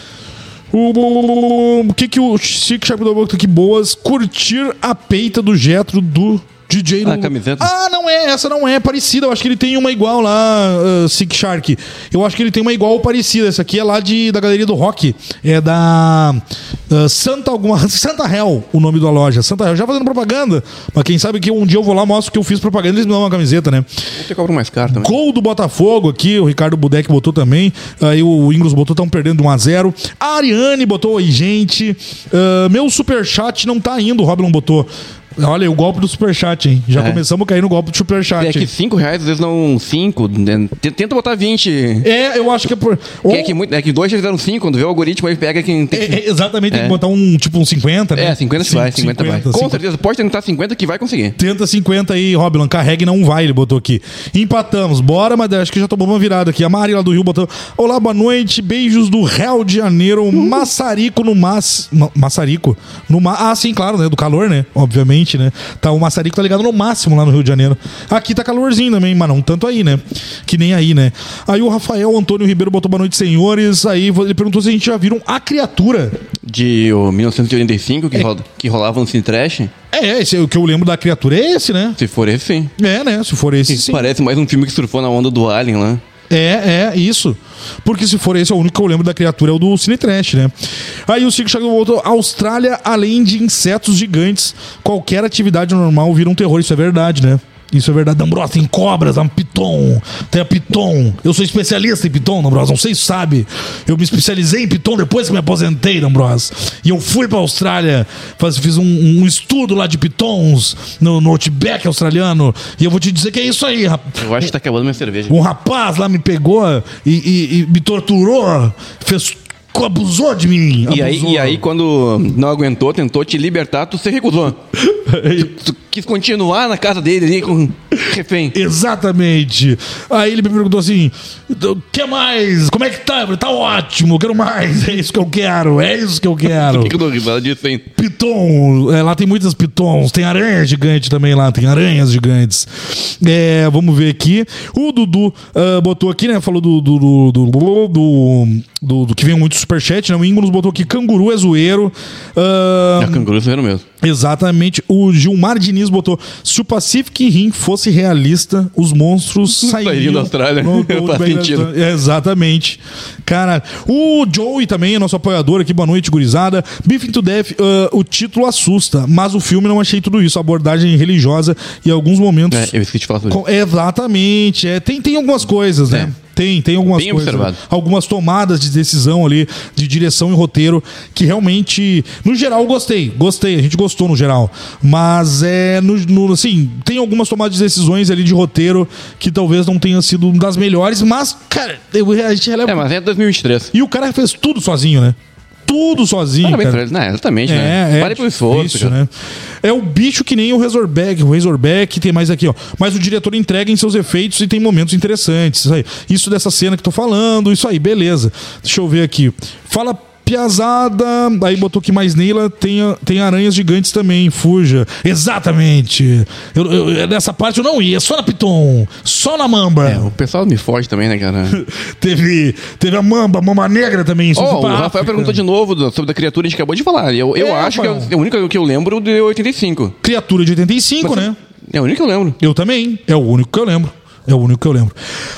O, o que que o Chico Sharp botou aqui? Boas. Curtir a peita do Jetro do D J Ah, Lu- camiseta. Ah, não é, essa não é parecida. Eu acho que ele tem uma igual lá, uh, Sick Shark. Eu acho que ele tem uma igual ou parecida. Essa aqui é lá de, da Galeria do Rock. É da uh, Santa alguma. Santa Hell, o nome da loja. Santa Hell. Já fazendo propaganda. Mas quem sabe que um dia eu vou lá, mostro que eu fiz propaganda e eles me dão uma camiseta, né? Você cobra mais caro também. Gol do Botafogo aqui, o Ricardo Budek botou também. Aí o Ingros botou, estão perdendo de um a zero. A Ariane botou, oi, gente. Uh, meu superchat não tá indo, o Robin botou. Olha, o golpe do superchat, hein? Já É. começamos a cair no golpe do superchat. É que hein? cinco reais, às vezes não cinco. Né? T- Tenta botar vinte. É, eu acho que é por. Que ou- é, que muito, é que dois já fizeram cinco, quando vê o algoritmo aí pega quem tem que... É, é, exatamente, tem É. que botar um tipo um cinquenta, né? É, cinquenta que vai, Cin- cinquenta vai. Com cinquenta. certeza, pode tentar cinquenta que vai conseguir. Tenta cinquenta aí, Robin, carrega e não vai, ele botou aqui. Empatamos, bora, mas acho que já tomou uma virada aqui. A Mari lá do Rio botou: olá, boa noite, beijos do Rio de Janeiro, Maçarico no Mas. Ma- Maçarico? No ma... Ah, sim, claro, né? Do calor, né? Obviamente, né? Tá, o Maçarico tá ligado no máximo lá no Rio de Janeiro. Aqui tá calorzinho também, mas não tanto aí, né? Que nem aí, né? Aí o Rafael Antônio Ribeiro botou boa noite, senhores. Aí ele perguntou se a gente já viram A Criatura. De o mil novecentos e oitenta e cinco, que, rola- que rolava no Cine Trash. É, esse, o que eu lembro da Criatura é esse, né? Se for esse, sim. É, né? Se for esse, sim. Parece mais um filme que surfou na onda do Alien lá. É, é, isso. Porque se for esse, o único que eu lembro da Criatura é o do Cine Trash, né? Aí o Chico Chagas voltou. Austrália, além de insetos gigantes, qualquer atividade normal vira um terror. Isso é verdade, né? Isso é verdade. D'Ambrosio, tem cobras, tem piton, tem a piton. Eu sou especialista em piton, D'Ambrosio, não sei se sabe. Eu me especializei em piton depois que me aposentei, D'Ambrosio. E eu fui pra Austrália, faz, fiz um, um estudo lá de pitons no, no Outback australiano. E eu vou te dizer que é isso aí, rapaz. Eu acho que tá acabando minha cerveja. Um rapaz lá me pegou e, e- e me torturou, fez, abusou de mim. E aí, abusou. e aí, quando não aguentou, tentou te libertar, tu se recusou. tu, tu quis continuar na casa dele ali com refém. Exatamente. Aí ele me perguntou assim: o que mais? Como é que tá? Eu falei, tá ótimo, eu quero mais. É isso que eu quero, é isso que eu quero. Por que que eu dou risada disso, hein? Piton, é, lá tem muitas pitons, tem aranha gigante também lá, tem aranhas gigantes. É, vamos ver aqui. O Dudu ah, botou aqui, né? Falou do do, do, do, do, do- do que vem muito superchat, né? O Ingo nos botou aqui, canguru é zoeiro. Uh, É canguru é zoeiro mesmo. Exatamente. O Gilmar Diniz botou, se o Pacific Rim fosse realista, os monstros sairiam... Sairiam da Austrália. No, Faz sentido. É, exatamente. Cara, o Joey também é nosso apoiador aqui, boa noite, gurizada. Beef to Death, uh, o título assusta, mas o filme não achei tudo isso. Abordagem religiosa e alguns momentos... É, eu esqueci de falar sobre isso. Exatamente. É, tem, tem algumas coisas, né? É. Tem, tem algumas Bem coisas. observado. Algumas tomadas de decisão ali, de direção e roteiro, que realmente, no geral, gostei. Gostei, a gente gostou no geral. Mas é, no, no, assim, tem algumas tomadas de decisões ali de roteiro que talvez não tenham sido das melhores, mas, cara, eu, a gente releva. É, mas é dois mil e vinte e três. E o cara fez tudo sozinho, né? Tudo sozinho. Parabéns Cara. pra ele. Não, exatamente, É, né? é Vale pelo esforço, difícil, cara. né? É o bicho que nem o Razorback. O Razorback tem mais aqui, ó. Mas o diretor entrega em seus efeitos e tem momentos interessantes. Isso aí. Isso dessa cena que tô falando, isso aí, beleza. Deixa eu ver aqui. Fala, piazada. Aí botou que mais Neila tem, tem aranhas gigantes também, fuja. Exatamente. Eu, eu, nessa parte eu não ia, só na Piton, só na Mamba. É, o pessoal me foge também, né, cara? teve, teve a Mamba, Mamba Negra também. Isso Oh, foi o pra Rafael África. perguntou de novo do- sobre a criatura, a gente acabou de falar. Eu, eu É, acho Rafael. que é o único que eu lembro de oitenta e cinco. Criatura de oitenta e cinco, Mas- né? É o único que eu lembro. Eu também. É o único que eu lembro. É o único que eu lembro.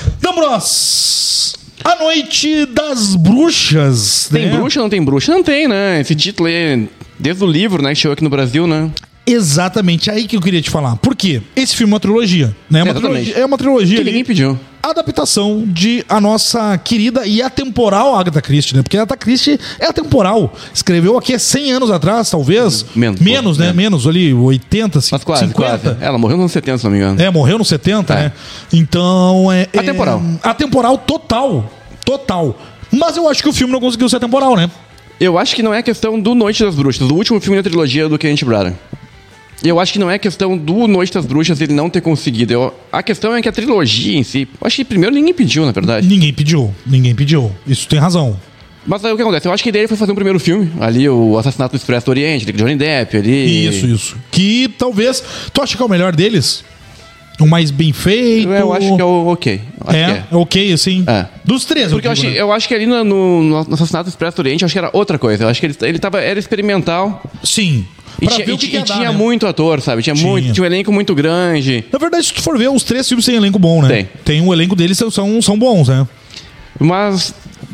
Damos a Noite das Bruxas. Tem né? bruxa ou não tem bruxa? Não tem, né? Esse título aí, desde o livro, né, que chegou aqui no Brasil, né? Exatamente, aí que eu queria te falar. Por quê? Esse filme é uma trilogia, né? É uma, Exatamente. trilogia, é uma trilogia Que ali, ninguém pediu. adaptação de a nossa querida e atemporal Agatha Christie, né? Porque a Agatha Christie é atemporal. Escreveu aqui há cem anos atrás, talvez. Menos, Menos, pô, né? é. Menos ali, oitenta, Mas quase, cinquenta. quase. Ela morreu nos anos setenta, se não me engano. É, morreu nos setenta, É. né? Então é. é- Atemporal. Atemporal total. Total. Mas eu acho que o filme não conseguiu ser atemporal, né? Eu acho que não é questão do Noite das Bruxas, do último filme da trilogia do Kenneth Branagh. Eu acho que não é questão do Noite das Bruxas ele não ter conseguido. Eu- a questão é que a trilogia em si... Eu acho que primeiro ninguém pediu, na verdade. Ninguém pediu. Ninguém pediu. Isso tem razão. Mas aí o que acontece? Eu acho que a ideia foi fazer um primeiro filme. Ali, o Assassinato do Expresso do Oriente, de Johnny Depp, ali... Isso, isso. Que talvez. Tu acha que é o melhor deles? O mais bem feito? Eu acho que é o ok. Acho É, que é ok, assim. É. Dos três, Porque eu, digo, achei, né? eu acho que ali no, no, no Assassinato do Expresso do Oriente, eu acho que era outra coisa. Eu acho que ele, ele tava, era experimental. Sim. E Pra tinha, ver e o que ti- que ia e dar, tinha né? muito ator, sabe? Tinha, Tinha. muito, tinha um elenco muito grande. Na verdade, se tu for ver, os três filmes têm elenco bom, né? Tem. Tem um elenco deles são, são, são bons, né? Mas.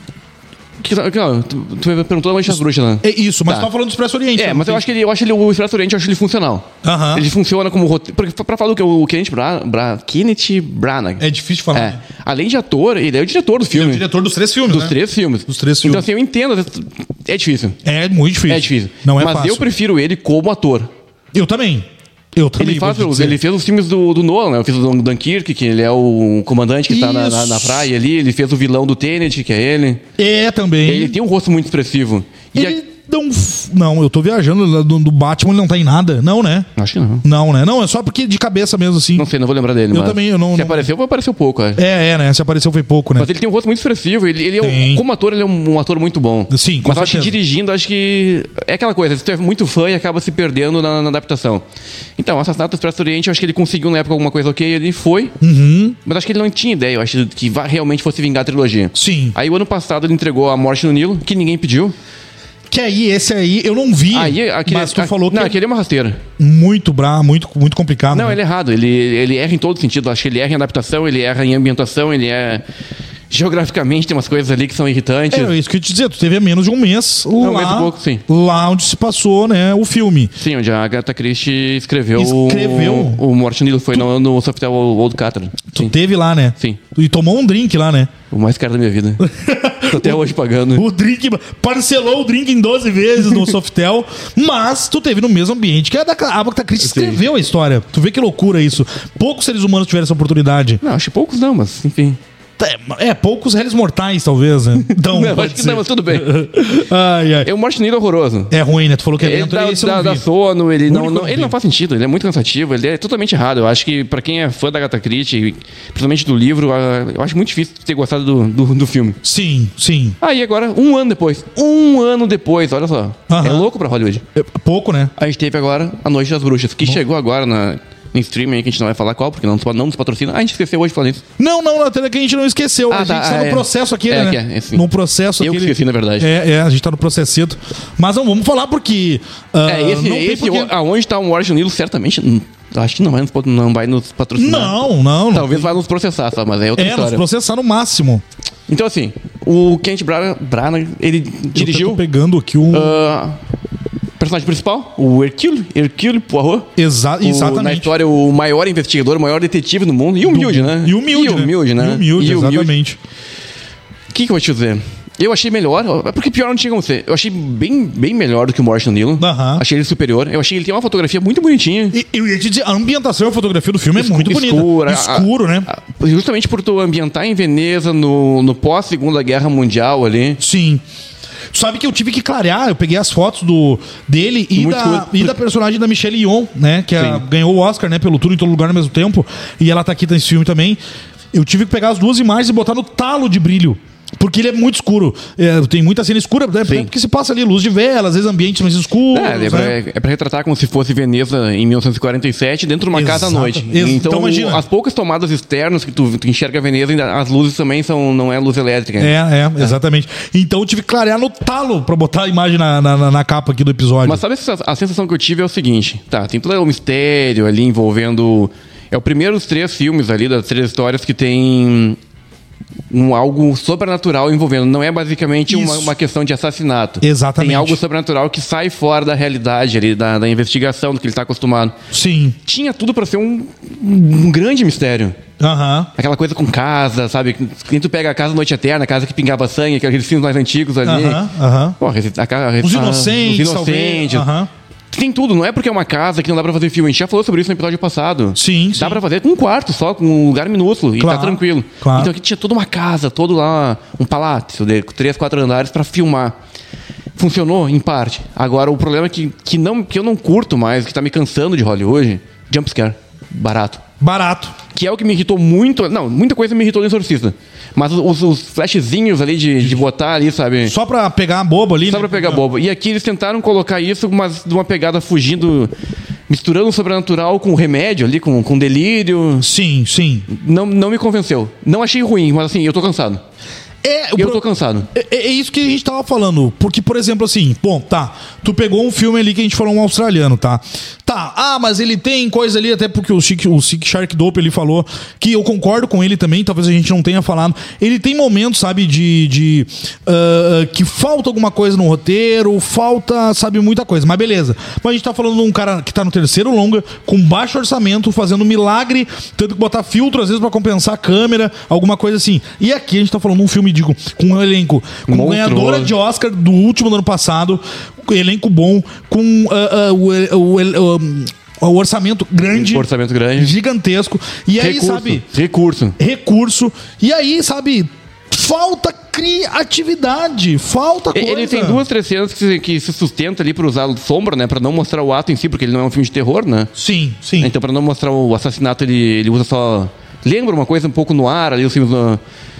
Que, que, ó, tu, tu perguntou da Noite das Bruxas, né? É isso, mas Tá. tu tava falando do Expresso Oriente. É, né? mas eu acho que ele, eu acho ele, o Expresso do Oriente, eu acho ele funcional. Aham. Ele funciona como roteiro. Porque, pra falar do que o Kenneth Branagh. Bra, Kenneth Branagh. É difícil de falar. É. Além de ator, ele é o diretor do Ele é filme. o diretor dos três filmes, Dos né? três filmes. Dos três Então, filmes. assim, eu entendo. É difícil. É muito difícil. É difícil. Não é Mas fácil. eu prefiro ele como ator. Eu também. Eu também. Ele, faz, vou te os- dizer. ele fez os filmes do, do Nolan, né? Ele fez o Dunkirk, que ele é o comandante que está na, na, na Isso. praia ali. Ele fez o vilão do Tenet, que é ele. É, também. Ele tem um rosto muito expressivo. E Ele a- não. f- Não, eu tô viajando. Do, do Batman ele não tá em nada. Não, né? Acho que não. Não, né? Não, é só porque de cabeça mesmo, assim. Não sei, não vou lembrar dele. Eu mas também, eu não- Se não- apareceu, apareceu pouco, é. É, é, né? Se apareceu foi pouco, né? Mas ele tem um rosto muito expressivo. Ele, ele é Tem. um, como ator, ele é um, um ator muito bom. Sim, com Mas eu acho que certeza. dirigindo, acho que. É aquela coisa, se tu é muito fã e acaba se perdendo na, na adaptação. Então, o Assassinato do Expresso do Oriente, eu acho que ele conseguiu na época alguma coisa ok, ele foi. Uhum. Mas acho que ele não tinha ideia, eu acho que vai- realmente fosse vingar a trilogia. Sim. Aí o ano passado ele entregou A Morte no Nilo, que ninguém pediu. Que aí, esse aí, eu não vi. Aí, aquele, mas tu a- falou que Não, é aquele é uma rasteira. muito bravo, muito, muito complicado. Não, né? ele é errado. Ele, ele erra em todo sentido. Acho que ele erra em adaptação, ele erra em ambientação, ele é. Geograficamente tem umas coisas ali que são irritantes. É isso que eu ia te dizer, tu teve há menos de um mês lá, um mês e pouco, sim. lá onde se passou, né, o filme. Sim, onde a Agatha Christie escreveu, Escreveu? o, o Morte no Nilo. Foi no, no Sofitel Old Catherine. Tu Sim. teve lá, né? Sim. E tomou um drink lá, né? O mais caro da minha vida. Tô até hoje pagando. O drink, parcelou o drink em doze vezes no Softel, mas tu teve no mesmo ambiente que a da a Agatha Christie Sim. escreveu a história. Tu vê que loucura isso. Poucos seres humanos tiveram essa oportunidade. Não, acho que poucos não, mas enfim. É, é, poucos réis mortais, talvez, né? Então, Não, pode acho que ser. não, mas tudo bem. Ai, ai. É o Morte no Nilo horroroso. É ruim, né? Tu falou que é Ele lento, dá, esse eu dá, não dá vi. sono, ele O não, único não- que eu ele vi. não faz sentido, ele é muito cansativo, ele é totalmente errado. Eu acho que pra quem é fã da Agatha Christie, principalmente do livro, ah, eu acho muito difícil ter gostado do, do, do filme. Sim, sim. Aí agora, um ano depois, um ano depois, olha só, Aham. é louco pra Hollywood. É pouco, né? A gente teve agora A Noite das Bruxas, que chegou agora na... em streaming aí, que a gente não vai falar qual, porque não, não nos patrocina. Ah, a gente esqueceu hoje de falar isso. Não, não, até que a gente não esqueceu. Ah, a gente tá, tá ah, no é. processo aqui, É, né? que é, é, sim. No processo Eu que aquele... esqueci, na verdade. É, é, a gente tá no processito. Mas não, vamos falar porque... ah, É, esse, não tem esse porquê. aonde tá o Washington Nilo, certamente, hum, acho que não vai nos, não vai nos patrocinar. Não, não. não. Talvez vai nos processar, só, mas é outra É, nos história. processar no máximo. Então, assim, o Kenneth Branagh, Branagh ele dirigiu... Eu tô pegando aqui o... ah, personagem principal, o Hercule, Hercule Poirot. Exa O- exatamente. Na história, o maior investigador, o maior detetive do mundo. E humilde, né? E humilde, E humilde, né? E humilde, E humilde. exatamente. O que, que eu vou te dizer? Eu achei melhor, porque pior não tinha como ser. Eu achei bem, bem melhor do que o Washington Nilo. Aham. Achei ele superior. Eu achei que ele tem uma fotografia muito bonitinha. E eu ia te dizer, a ambientação e a fotografia do filme é muito bonita. Escura. Escuro, né? A- Justamente por tu ambientar em Veneza no, no pós-Segunda Guerra Mundial ali. Sim. Tu sabe que eu tive que clarear, eu peguei as fotos do, dele e Muito da, escuro. e da personagem da Michelle Yeoh, né? Que a- Sim. ganhou o Oscar, né? Pelo Tudo em Todo Lugar ao mesmo tempo. E ela tá aqui nesse filme também. Eu tive que pegar as duas imagens e botar no talo de brilho. Porque ele é muito escuro. É, tem muita cena escura, né? Sim. Porque se passa ali luz de vela, às vezes ambientes mais escuros. É, é, pra, né? é pra retratar como se fosse Veneza em mil novecentos e quarenta e sete dentro de uma casa à Exato. noite. Ex- Então, então imagina. as poucas tomadas externas que tu, tu enxerga a Veneza, ainda- as luzes também são, não é luz elétrica. É, é, exatamente. Então eu tive que clarear no talo pra botar a imagem na, na, na- na capa aqui do episódio. Mas sabe essa- a sensação que eu tive é o seguinte, tá, tem todo o mistério ali envolvendo... É o primeiro dos três filmes ali, das três histórias que tem um, algo sobrenatural envolvendo. Não é basicamente uma, Isso. uma questão de assassinato. Exatamente. Tem algo sobrenatural que sai fora da realidade ali, da, da investigação, do que ele está acostumado. Sim. Tinha tudo pra ser um, um grande mistério. Aham. Aquela coisa com casa, sabe? Quem tu pega a casa Noite Eterna, a casa que pingava sangue, aqueles filmes mais antigos ali. Aham, aham. Pô, a, a, a, Os Inocentes, Os Inocentes. talvez. Aham. Tem tudo, não é porque é uma casa que não dá pra fazer filme. A gente já falou sobre isso no episódio passado. Sim, Dá sim. pra fazer com um quarto só, com um lugar minúsculo, e Claro, tá tranquilo. claro. Então aqui tinha toda uma casa, todo lá, um palácio de três, quatro andares pra filmar. Funcionou, em parte. Agora, o problema é que, que, não, que eu não curto mais, que tá me cansando de Hollywood, jumpscare. Barato. Barato. Que é o que me irritou muito. Não, muita coisa me irritou no Exorcista. Mas os, os flashzinhos ali de, de botar ali, sabe? Só pra pegar bobo ali. Só né? pra pegar bobo. E aqui eles tentaram colocar isso, mas de uma pegada fugindo, misturando o sobrenatural com o remédio ali, com, com delírio. Sim, sim. Não, não me convenceu. Não achei ruim, mas assim, eu tô cansado. É, o Eu pro- tô cansado. É, é isso que a gente tava falando. Porque, por exemplo, assim, bom, tá. Tu pegou um filme ali que a gente falou, um australiano, tá? Tá, ah, mas ele tem coisa ali, até porque o Chic, o Chic Shark Dope ele falou, que eu concordo com ele também, talvez a gente não tenha falado. Ele tem momentos, sabe, de. de ah, que falta alguma coisa no roteiro, falta, sabe, muita coisa. Mas beleza. Mas a gente tá falando de um cara que tá no terceiro longa, com baixo orçamento, fazendo milagre, tendo que botar filtro, às vezes, pra compensar a câmera, alguma coisa assim. E aqui a gente tá falando de um filme, digo, com um elenco, com Monstruoso. ganhadora de Oscar do último do ano passado, com elenco bom, com ah, ah, o, o, o, o orçamento grande, Orçamento grande. gigantesco. E aí, Recurso. sabe, Recurso. recurso. E aí, sabe, falta criatividade, falta coisa. Ele tem duas, três cenas que se, que se sustenta ali pra usar sombra, né? Pra não mostrar o ato em si, porque ele não é um filme de terror, né? Sim, sim. Então, pra não mostrar o assassinato, ele, ele usa só. Lembra uma coisa um pouco no ar ali, os filmes. No...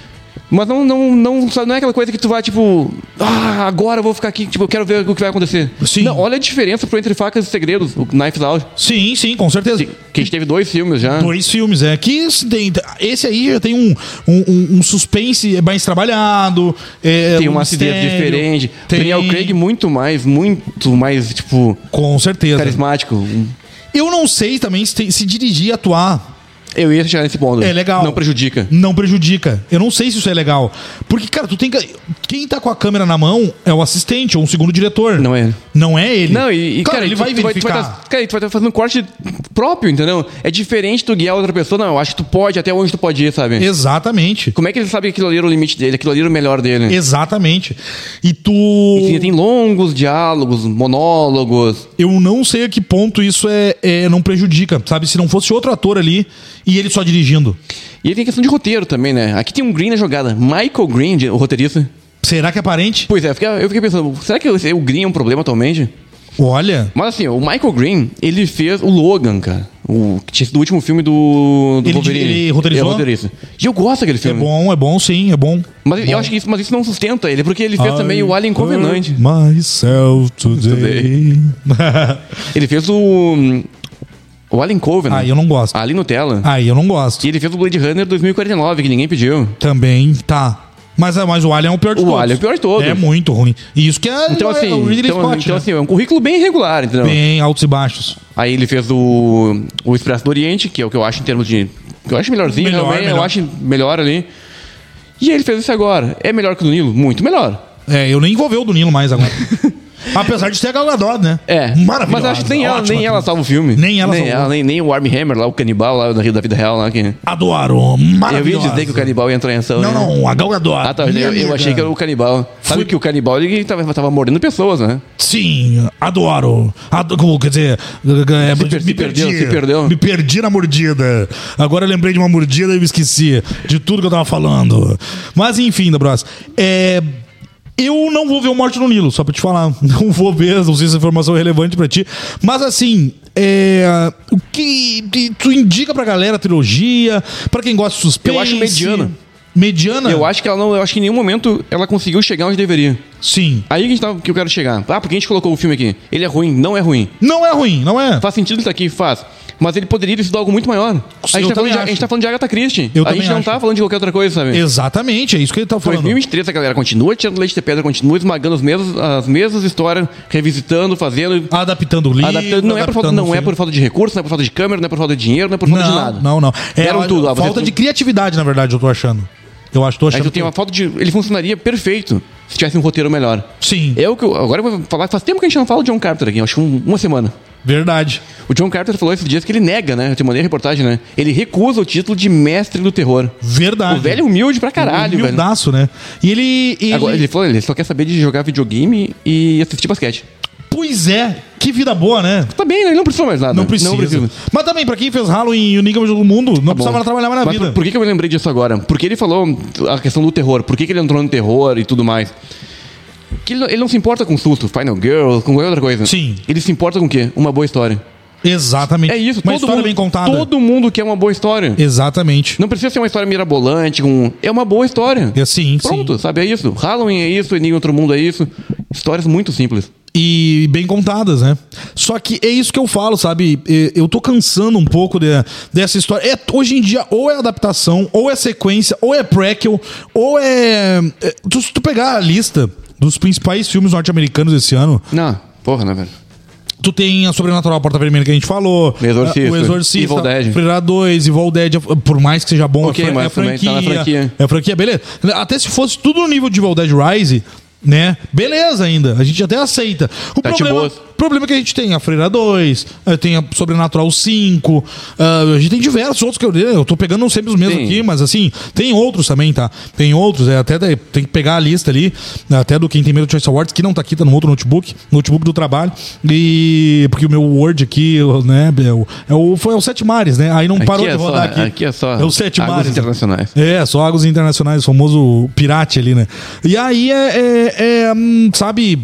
Mas não, não, não, sabe, não é aquela coisa que tu vai, tipo, ah, agora eu vou ficar aqui, tipo, eu quero ver o que vai acontecer. Sim. Não, olha a diferença pro Entre Facas e Segredos, o Knives Out. Sim, sim, com certeza. Que a gente teve dois filmes já. Dois filmes, é. Que esse tem- esse aí já tem um, um, um- um suspense mais trabalhado. É, Tem um uma acidez mistério. diferente. Tem... Daniel Craig muito mais, muito mais, tipo, Com certeza. carismático. Eu não sei também se, tem- se dirigir e atuar Eu ia chegar nesse ponto. é legal. Não prejudica. Não prejudica. Eu não sei se isso é legal. Porque, cara, tu tem que. Quem tá com a câmera na mão é o assistente ou um segundo diretor. Não é. Não é ele. Não, e, e Claro, cara, ele tu- vai tu verificar. Tu vai, tá, cara, tu vai estar fazendo um corte próprio, entendeu? É diferente tu guiar outra pessoa. Não, eu acho que tu pode, até onde tu pode ir, sabe? Exatamente. Como é que ele sabe que aquilo ali era o limite dele, aquilo ali era o melhor dele? Exatamente. E tu. Enfim, tem longos diálogos, monólogos. Eu não sei a que ponto isso é, é- não prejudica, sabe? Se não fosse outro ator ali e ele só dirigindo. E aí tem questão de roteiro também, né? Aqui tem um Green na jogada. Michael Green, o roteirista. Será que é parente? Pois é, eu fiquei, eu fiquei pensando, será que o o Green é um problema atualmente? Olha. Mas assim, o Michael Green, ele fez o Logan, cara. O que tinha sido o último filme do, do Ele- Wolverine. ele roteirizou? É roteirista. E eu gosto daquele É filme. bom, é bom, sim, é bom. Mas eu acho que isso, mas isso não sustenta ele, porque ele fez também o Alien Covenant. hurt Myself today. Ele fez o. O Alien Covenant. Aí eu não gosto. Ali no tela. Aí eu não gosto. E ele fez o Blade Runner dois mil e quarenta e nove, que ninguém pediu. Também, tá. Mas, mas o Alien é o pior de O todos. Alien é o pior de todos. É muito ruim. E isso que é, Então, é assim, o Ridley então, Scott, então né? assim, é um currículo bem irregular, entendeu? Bem altos e baixos. Aí ele fez o, o Expresso do Oriente, que é o que eu acho em termos de... Que eu acho melhorzinho, Melhor, realmente, melhor. eu acho melhor ali. E ele fez isso agora. É melhor que o do Nilo? Muito melhor. É, eu nem vou ver o do Nilo mais agora. Apesar de ter a Gal Gadot, né? É. Maravilhosa. Mas eu acho que nem ela, ótima nem ela atriz. salva o filme. Nem ela nem, salvou. ela, nem, nem o Armie Hammer lá, o canibal lá da da vida real lá. Que... Adoro. Eu Maravilhosa. ia dizer que o canibal ia entrar em ação. Não, né? não, a Gal Gadot. Ah, tá. Minha Eu, eu amiga. achei que era o canibal. Sabe Fui- que o canibal ele tava, tava mordendo pessoas, né? Sim, adoro. Adoro. Quer dizer, é, Se per- se perdeu, se perdeu. Me perdi na mordida. Agora eu lembrei de uma mordida e me esqueci de tudo que eu tava falando. Mas enfim, Dabros. É. Eu não vou ver o Morte no Nilo, só pra te falar. Não vou ver, não sei se essa informação é relevante pra ti. Mas assim, é, o que, que tu indica pra galera a trilogia? Pra quem gosta de suspense? Eu acho mediana. Mediana? Eu acho que ela não. Eu acho que em nenhum momento ela conseguiu chegar onde deveria. Sim. Aí que, a gente tá- que eu quero chegar. Ah, porque a gente colocou o filme aqui. Ele é ruim, não é ruim. Não é ruim, não é? Faz sentido ele tá aqui? Faz. Mas ele poderia ter sido algo muito maior. A Eu gente, tá também falando de, a acho. gente tá falando de Agatha Christie. Eu a também gente não acho. tá falando de qualquer outra coisa, sabe? Exatamente, é isso que ele tá falando. dois mil e vinte e três a galera continua tirando leite de pedra, continua esmagando as mesmas, as mesmas histórias, revisitando, fazendo. Adaptando o livro. Adaptando. Não, é por, falta, adaptando não o é filme. por falta de recurso, não é por falta de câmera, não é por falta de dinheiro, não é por falta não, de nada. Não, não. É Deram a- tudo. Ah, falta você- de criatividade, na verdade, eu tô achando. Eu acho, tô Aí achando. tu tem que- uma falta de. Ele funcionaria perfeito se tivesse um roteiro melhor. Sim, É o que eu, agora eu vou falar. Faz tempo que a gente não fala de John Carpenter aqui, acho que um- uma semana. verdade. O John Carpenter falou esses dias que ele nega, né? Eu te mandei a reportagem, né? Ele recusa o título de mestre do terror. Verdade. O velho é humilde pra caralho, velho. Humildaço, né? E ele. ele... Agora, ele falou, ele só quer saber de jogar videogame e assistir basquete. Pois é, que vida boa, né? Tá bem, né? Ele não precisa mais nada. Não precisa. Não precisa. Mas também, pra quem fez Halloween e o Níquel do Mundo, não precisava Bom, trabalhar mais na mas vida. Por, por que, que eu me lembrei disso agora? Porque ele falou a questão do terror. Por que, que ele entrou no terror e tudo mais? Que ele, não- ele não se importa com susto, Final Girl, com qualquer outra coisa. Sim. Ele se importa com o quê? Uma boa história. Exatamente. É isso. Uma todo história mundo, bem contada. Todo mundo quer uma boa história. Exatamente. Não precisa ser uma história mirabolante, com... é uma boa história. É, sim, Pronto, sim. sabe? É isso. Halloween é isso, Enigma Outro Mundo é isso. Histórias muito simples. E bem contadas, né? Só que é isso que eu falo, sabe? E- Eu tô cansando um pouco de- dessa história. É, hoje em dia, ou é adaptação, ou é sequência, ou é prequel, ou é. é tu- se tu pegar a lista dos principais filmes norte-americanos desse ano, Não, porra, né, velho? tu tem a Sobrenatural Porta Vermelha que a gente falou, O Exorcista, o Exorcista, Evil Dead. Freira dois, Evil Dead, por mais que seja bom, Ok, é, fran- mas é também franquia, tá na franquia. É franquia, beleza. Até se fosse tudo no nível de Evil Dead Rise, né? Beleza ainda, a gente até aceita. O Tá de problema, boas. problema é que a gente tem a Freira dois, eh, tem a Sobrenatural cinco, ah, a gente tem diversos outros que eu, eu tô pegando sempre os mesmos Sim. aqui, mas assim, tem outros também, tá? Tem outros, é, até daí tem que pegar a lista ali, até do Quem Tem Medo do Choice Awards, que não tá aqui, tá no outro notebook, notebook do trabalho, e porque o meu Word aqui, né, é o, é o, foi o Sete Mares, né? Aí não Aqui parou é de só- rodar aqui. aqui é só É o Sete águas Mares. internacionais. É, só Águas Internacionais, o famoso pirate ali, né? E aí é, é, é, hum, sabe...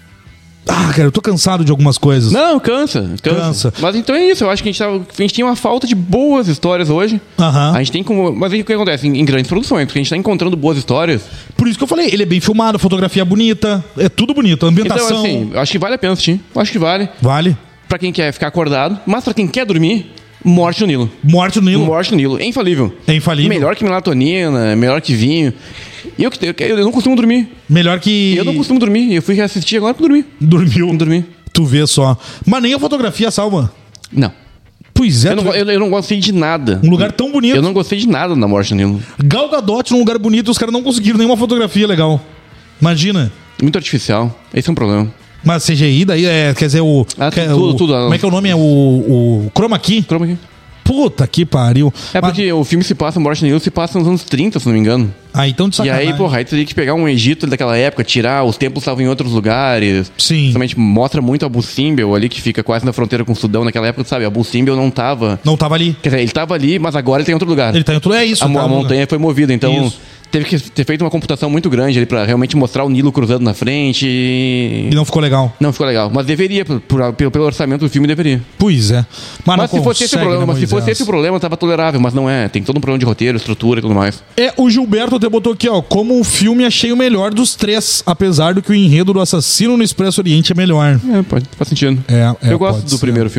Ah, cara, eu tô cansado de algumas coisas. Não, cansa, cansa. Cansa. Mas então é isso, eu acho que a gente, tava, a gente tinha uma falta de boas histórias hoje. Aham. A gente tem como. Mas aí o que acontece? Em, em grandes produções, porque a gente tá encontrando boas histórias. Por isso que eu falei, ele é bem filmado, fotografia bonita, é tudo bonito, a ambientação... Então, assim, eu acho que vale a pena assistir. Eu acho que vale. Vale. Pra quem quer ficar acordado, mas pra quem quer dormir, Morte no Nilo. Morte no Nilo. Morte no Nilo. É infalível. É infalível. Melhor que melatonina, melhor que vinho. E eu, que- eu, eu não costumo dormir. Melhor que... Eu não costumo dormir. Eu fui reassistir agora pra dormir. Dormiu. Não dormi. Tu vê só. Mas nem a fotografia salva. Não. Pois é. Eu não, tu vê- eu, eu não gostei de nada. Um lugar tão bonito. Eu não gostei de nada na Morte no Nilo. Gal Gadot num lugar bonito, os caras não conseguiram nenhuma fotografia legal. Imagina. Muito artificial. Esse é um problema. Mas C G I, daí é, quer dizer, o... Ah, que é tudo, o- tudo. Como é que é o nome? É o, o Chroma Key. Chroma aqui. Puta que pariu. É Mas- porque o filme se passa, Morte no Nilo, se passa nos anos trinta, se não me engano. Ah, então de E sacanagem. aí, porra, aí teria que pegar um Egito daquela época, tirar, os templos estavam em outros lugares. Sim. Principalmente mostra muito Abu Simbel ali, que fica quase na fronteira com o Sudão naquela época, sabe? Abu Simbel não tava... Não tava ali. Quer dizer, ele tava ali, mas agora ele tá em outro lugar. Ele tá em outro... É isso. A, tá mo- a no lugar. montanha foi movida, então Isso. teve que ter feito uma computação muito grande ali pra realmente mostrar o Nilo cruzando na frente. E... E não ficou legal. Não ficou legal, mas deveria, por- por- pelo, pelo orçamento do filme, deveria. Pois é. Mas, Mas não se fosse esse o consegue, problema, né, mas se fosse Moisés? esse o problema, tava tolerável, mas não é. Tem todo um problema de roteiro, estrutura e tudo mais. É, o Gilberto até botou aqui, ó. Como o filme achei o melhor dos três, apesar do que o enredo do Assassino no Expresso Oriente é melhor. É, pode, faz sentido. É, é, Eu gosto pode do ser. primeiro filme.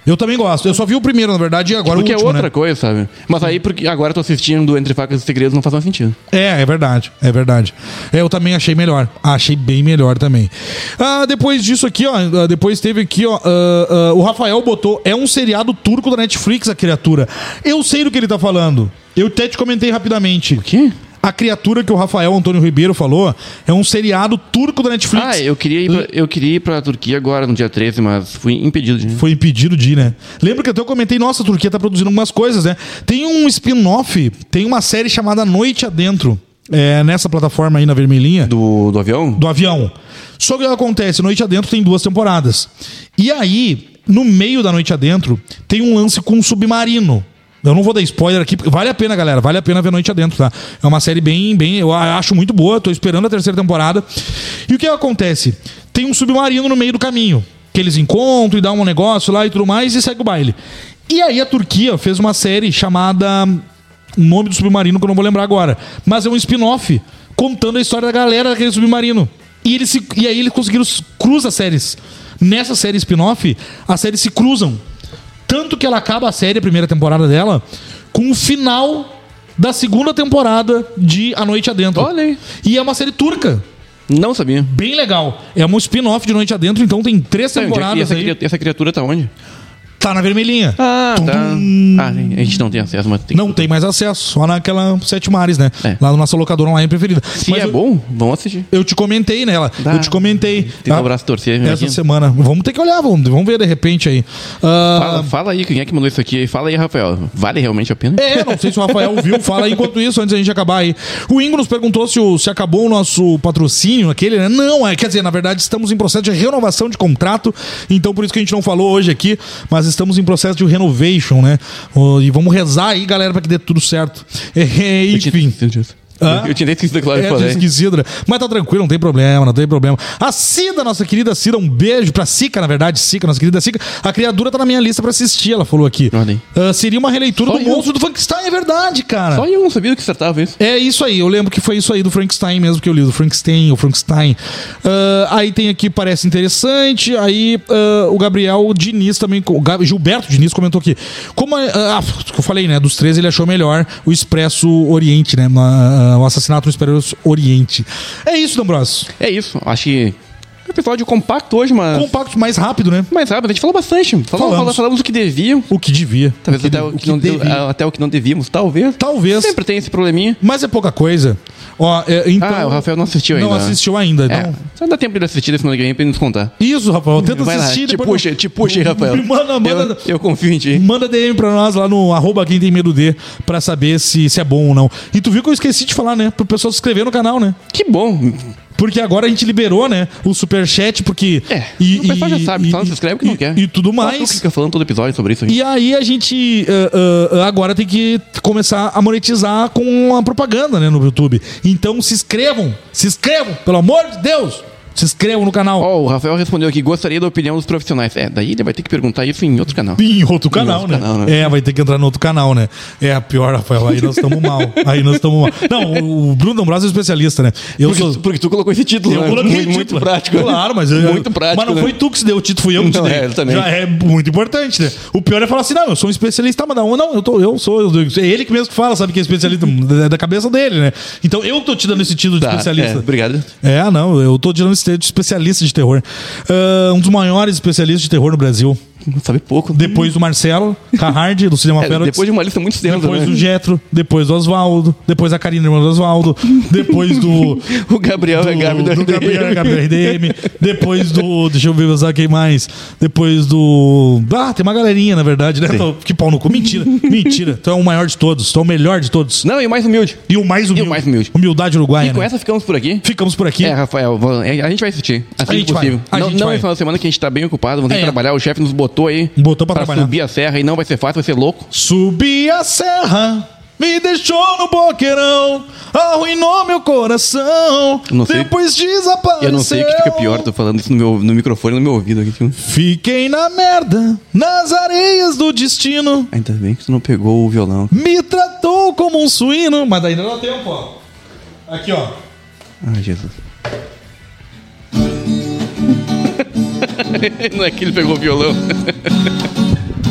Eu também gosto. Eu só vi o primeiro, na verdade, e agora Porque o último, é outra né? coisa, sabe? Mas aí, porque agora eu tô assistindo Entre Facas e Segredos, não faz mais sentido. É, é verdade, é verdade. É, eu também achei melhor. Achei bem melhor também. Ah, depois disso aqui, ó. Depois teve aqui, ó. ah, ah, o Rafael botou. É um seriado turco da Netflix, a criatura. Eu sei do que ele tá falando. Eu até te comentei rapidamente. O quê? A criatura que o Rafael Antônio Ribeiro falou é um seriado turco da Netflix. Ah, eu queria ir pra, eu queria ir pra Turquia agora, no dia treze, mas fui impedido de ir. Foi impedido de ir, né? Lembra que até eu comentei, nossa, a Turquia tá produzindo algumas coisas, né? Tem um spin-off, tem uma série chamada Noite Adentro, é, nessa plataforma aí na vermelhinha. Do, do avião? Do avião. Só que o que acontece? Noite Adentro tem duas temporadas. E aí, no meio da Noite Adentro, tem um lance com um submarino. Eu não vou dar spoiler aqui, porque vale a pena, galera. Vale a pena ver Noite Adentro, tá? É uma série bem, bem... Eu acho muito boa, tô esperando a terceira temporada. E o que acontece? Tem um submarino no meio do caminho, que eles encontram e dão um negócio lá e tudo mais, e segue o baile. E aí a Turquia fez uma série chamada... O nome do submarino que eu não vou lembrar agora. Mas é um spin-off contando a história da galera daquele submarino. E, eles se... e aí eles conseguiram cruzar as séries. Nessa série spin-off, as séries se cruzam. Tanto que ela acaba a série, a primeira temporada dela, com o final da segunda temporada de A Noite Adentro. Olha aí. E é uma série turca. Não sabia. Bem legal. É um spin-off de Noite Adentro, então tem três Tá, onde é que- temporadas e essa, aí. cria- essa criatura tá onde? Tá na vermelhinha. Ah, Tum, tá. tum. Ah, a gente não tem acesso, mas tem. Não tem mais acesso, só naquela Sete Mares, né? É. Lá na nossa locadora online preferida. Se Mas é eu, bom, vamos assistir. eu te comentei nela. Dá. Eu te comentei. Tem um Ah, abraço torcer. essa imagina. semana. Vamos ter que olhar, vamos, vamos ver de repente aí. Ah, Fala, fala aí, quem é que mandou isso aqui? Fala aí, Rafael. Vale realmente a pena? É, não sei se o Rafael viu. Fala aí enquanto isso, antes da gente acabar aí. O Ingo nos perguntou se, o- se acabou o nosso patrocínio, aquele, né? Não, é, quer dizer, na verdade, estamos em processo de renovação de contrato, então por isso que a gente não falou hoje aqui, mas estamos em processo de renovation, né? Ó, e vamos rezar aí, galera, pra que dê tudo certo. É, Eu tinha enfim. esquecido disso. Hã? Eu tinha esquecido, claro, que É, falei. esquecido, né? Mas tá tranquilo, não tem problema, não tem problema. A Cida, nossa querida Cida, um beijo pra Sica, na verdade, Sica, nossa querida Sica. A criatura tá na minha lista pra assistir, ela falou aqui. Olha aí. Ah, seria uma releitura Só do eu. monstro do Frankenstein, é verdade, cara. Só eu não sabia do que se tratava isso. É isso aí, eu lembro que foi isso aí do Frankenstein mesmo que eu li, do Frankenstein, o Frankenstein. Ah, aí tem aqui, parece interessante. Aí ah, o Gabriel Diniz também, o Gab- Gilberto Diniz comentou aqui. Como ah, que eu falei, né? Dos três ele achou melhor o Expresso Oriente, né? ah, o assassinato no Expresso Oriente. É isso, D'Ambrosio. É isso. Acho que é um episódio compacto hoje, mas Compacto mais rápido, né? mais rápido. A gente falou bastante. Falamos, Falamos. falamos, falamos o que deviam. O que devia. Talvez o que, até, o o que que não, devia. até o que não devíamos. Talvez. Talvez. Sempre tem esse probleminha. Mas é pouca coisa. Ó, é, então, Ah, o Rafael não assistiu ainda. Não assistiu ainda. É, Então... só dá tempo de assistir esse no game pra ele nos contar. Isso, Rafael. Tenta Vai lá, assistir. te depois- puxa, te puxa aí, Rafael. Manda, manda. Eu, eu confio em ti. Manda D M pra nós lá no arroba quem tem medo de pra saber se, se é bom ou não. E tu viu que eu esqueci de falar, né? Pro pessoal se inscrever no canal, né? Que bom. Porque agora a gente liberou, né? O superchat, porque... É, o pessoal já sabe, só não se inscreve que não e, quer. E tudo Só tu mais. fica falando todo episódio sobre isso aí. E aí a gente ah, ah, agora tem que começar a monetizar com a propaganda, né, no YouTube. Então se inscrevam, se inscrevam, pelo amor de Deus! Se inscrevam no canal. Ó, o Rafael respondeu aqui, gostaria da opinião dos profissionais. É, daí ele vai ter que perguntar isso em outro canal. Em outro canal, outro né? canal, né? É, vai ter que entrar no outro canal, né? É a pior, Rafael. Aí nós estamos mal. Aí nós estamos mal. Não, o Bruno D'Ambrosio é especialista, né? Eu Porque, sou. porque tu colocou esse título, Eu né? coloquei muito, o muito título. prático. Claro, mas eu, Muito prático, Mas não né? foi tu que se deu o título, fui eu que te Não, dei. é, eu também. Já é muito importante, né? O pior é falar assim: não, eu sou um especialista, tá, mas não, não, eu, tô, eu sou. Eu, é ele que mesmo que fala, sabe que é especialista é da cabeça dele, né? Então eu tô te dando esse título de Tá, especialista. é, obrigado. É, não, eu tô tirando esse título de especialista de terror. Ah, um dos maiores especialistas de terror no Brasil. Sabe pouco. Depois do Marcelo Carrard, do Cinema É, Ferox. depois de uma lista muito extensa, Depois né? do Getro, depois do Oswaldo, depois a Karina, irmã do Oswaldo, depois do. O Gabriel do, é Gabi do, do Gabriel, Gabriel R D M, depois do. Deixa eu ver usar quem mais. Depois do. Ah, tem uma galerinha, na verdade, né? Tô- que pau no cu. Mentira, mentira. Tu é o maior de todos, tu é o melhor de todos. Não, e o mais humilde. E o mais humilde. E o mais humilde. Humildade uruguaia. E com né? essa ficamos por aqui. Ficamos por aqui. É, Rafael, vou- é, a gente vai assistir. Assim A gente que possível. vai, a Não, gente não vai. é final de semana que a gente tá bem ocupado, vamos ter É. que trabalhar. O chefe nos botou aí Botou pra pra trabalhar. subir a serra e não vai ser fácil, vai ser louco. Subi a serra, me deixou no boqueirão, arruinou meu coração, Eu não sei- depois desapareceu. Eu não sei o que fica pior, tô falando isso no, meu, no microfone, no meu ouvido aqui. Tipo. Fiquei na merda, nas areias do destino, Ainda bem que tu não pegou o violão. me tratou como um suíno. Mas ainda não dá tempo, ó. Aqui, ó. Ai, Jesus. Não é que ele pegou o violão.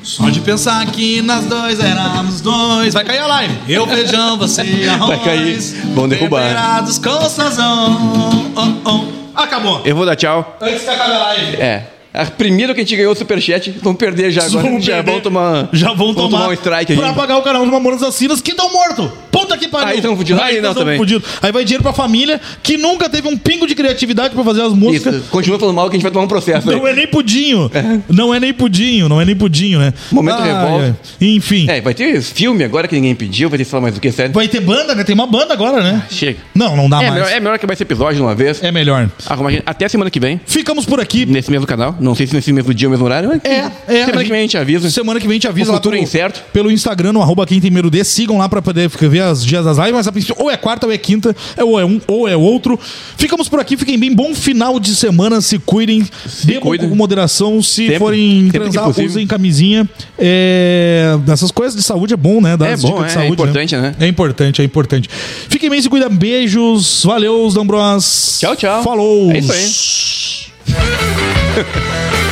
Só de pensar que nós dois éramos dois. Vai cair a live. Eu, feijão, você arroz. Vai cair. Vão derrubar. Temperados com sazão. Oh, oh. Acabou. Eu vou dar tchau. Antes que acabe a live. É. A primeiro que a gente ganhou o superchat, vamos perder já agora. Vamos já perder. vão tomar. Já vão tomar, tomar um strike aí. pra pagar o canal dos Mamonas Assassinas que estão mortos. Puta que pariu. Aí tão fudido. Aí não, tão também. fudido. Aí vai dinheiro pra família que nunca teve um pingo de criatividade pra fazer as músicas. Isso. Continua falando mal que a gente vai tomar um processo Não aí. é nem pudinho. É. Não é nem pudinho. Não é nem pudinho, né? Momento revolta. Enfim. É, vai ter filme agora que ninguém pediu, vai ter sei lá mais do que, sério. Vai ter banda, né? Tem uma banda agora, né? Chega. Não, não dá É mais. melhor, é melhor que vai ser episódio de uma vez. É melhor. Arruma a gente. Até semana que vem, Ficamos por aqui. nesse mesmo canal. Não sei se nesse mesmo dia ou mesmo horário, mas É, é. semana que vem a gente avisa. Semana que vem a gente avisa O lá futuro pelo, é incerto. pelo Instagram, no arroba quem tem medo de. Sigam lá pra poder ver os dias das lives, mas a princípio ou é quarta ou é quinta, é, ou é um ou é outro. Ficamos por aqui, fiquem bem. Bom final de semana, se cuidem. Bebam cuidem. com moderação. Se Sempre, forem sempre que transar, possível. usem camisinha. É, essas coisas de saúde é bom, né? Dar É as bom, dicas de é, saúde, é importante, né? É importante, é importante. Fiquem bem, se cuidem. Beijos. Valeu, Dambros. Tchau, tchau. Falou. É isso aí.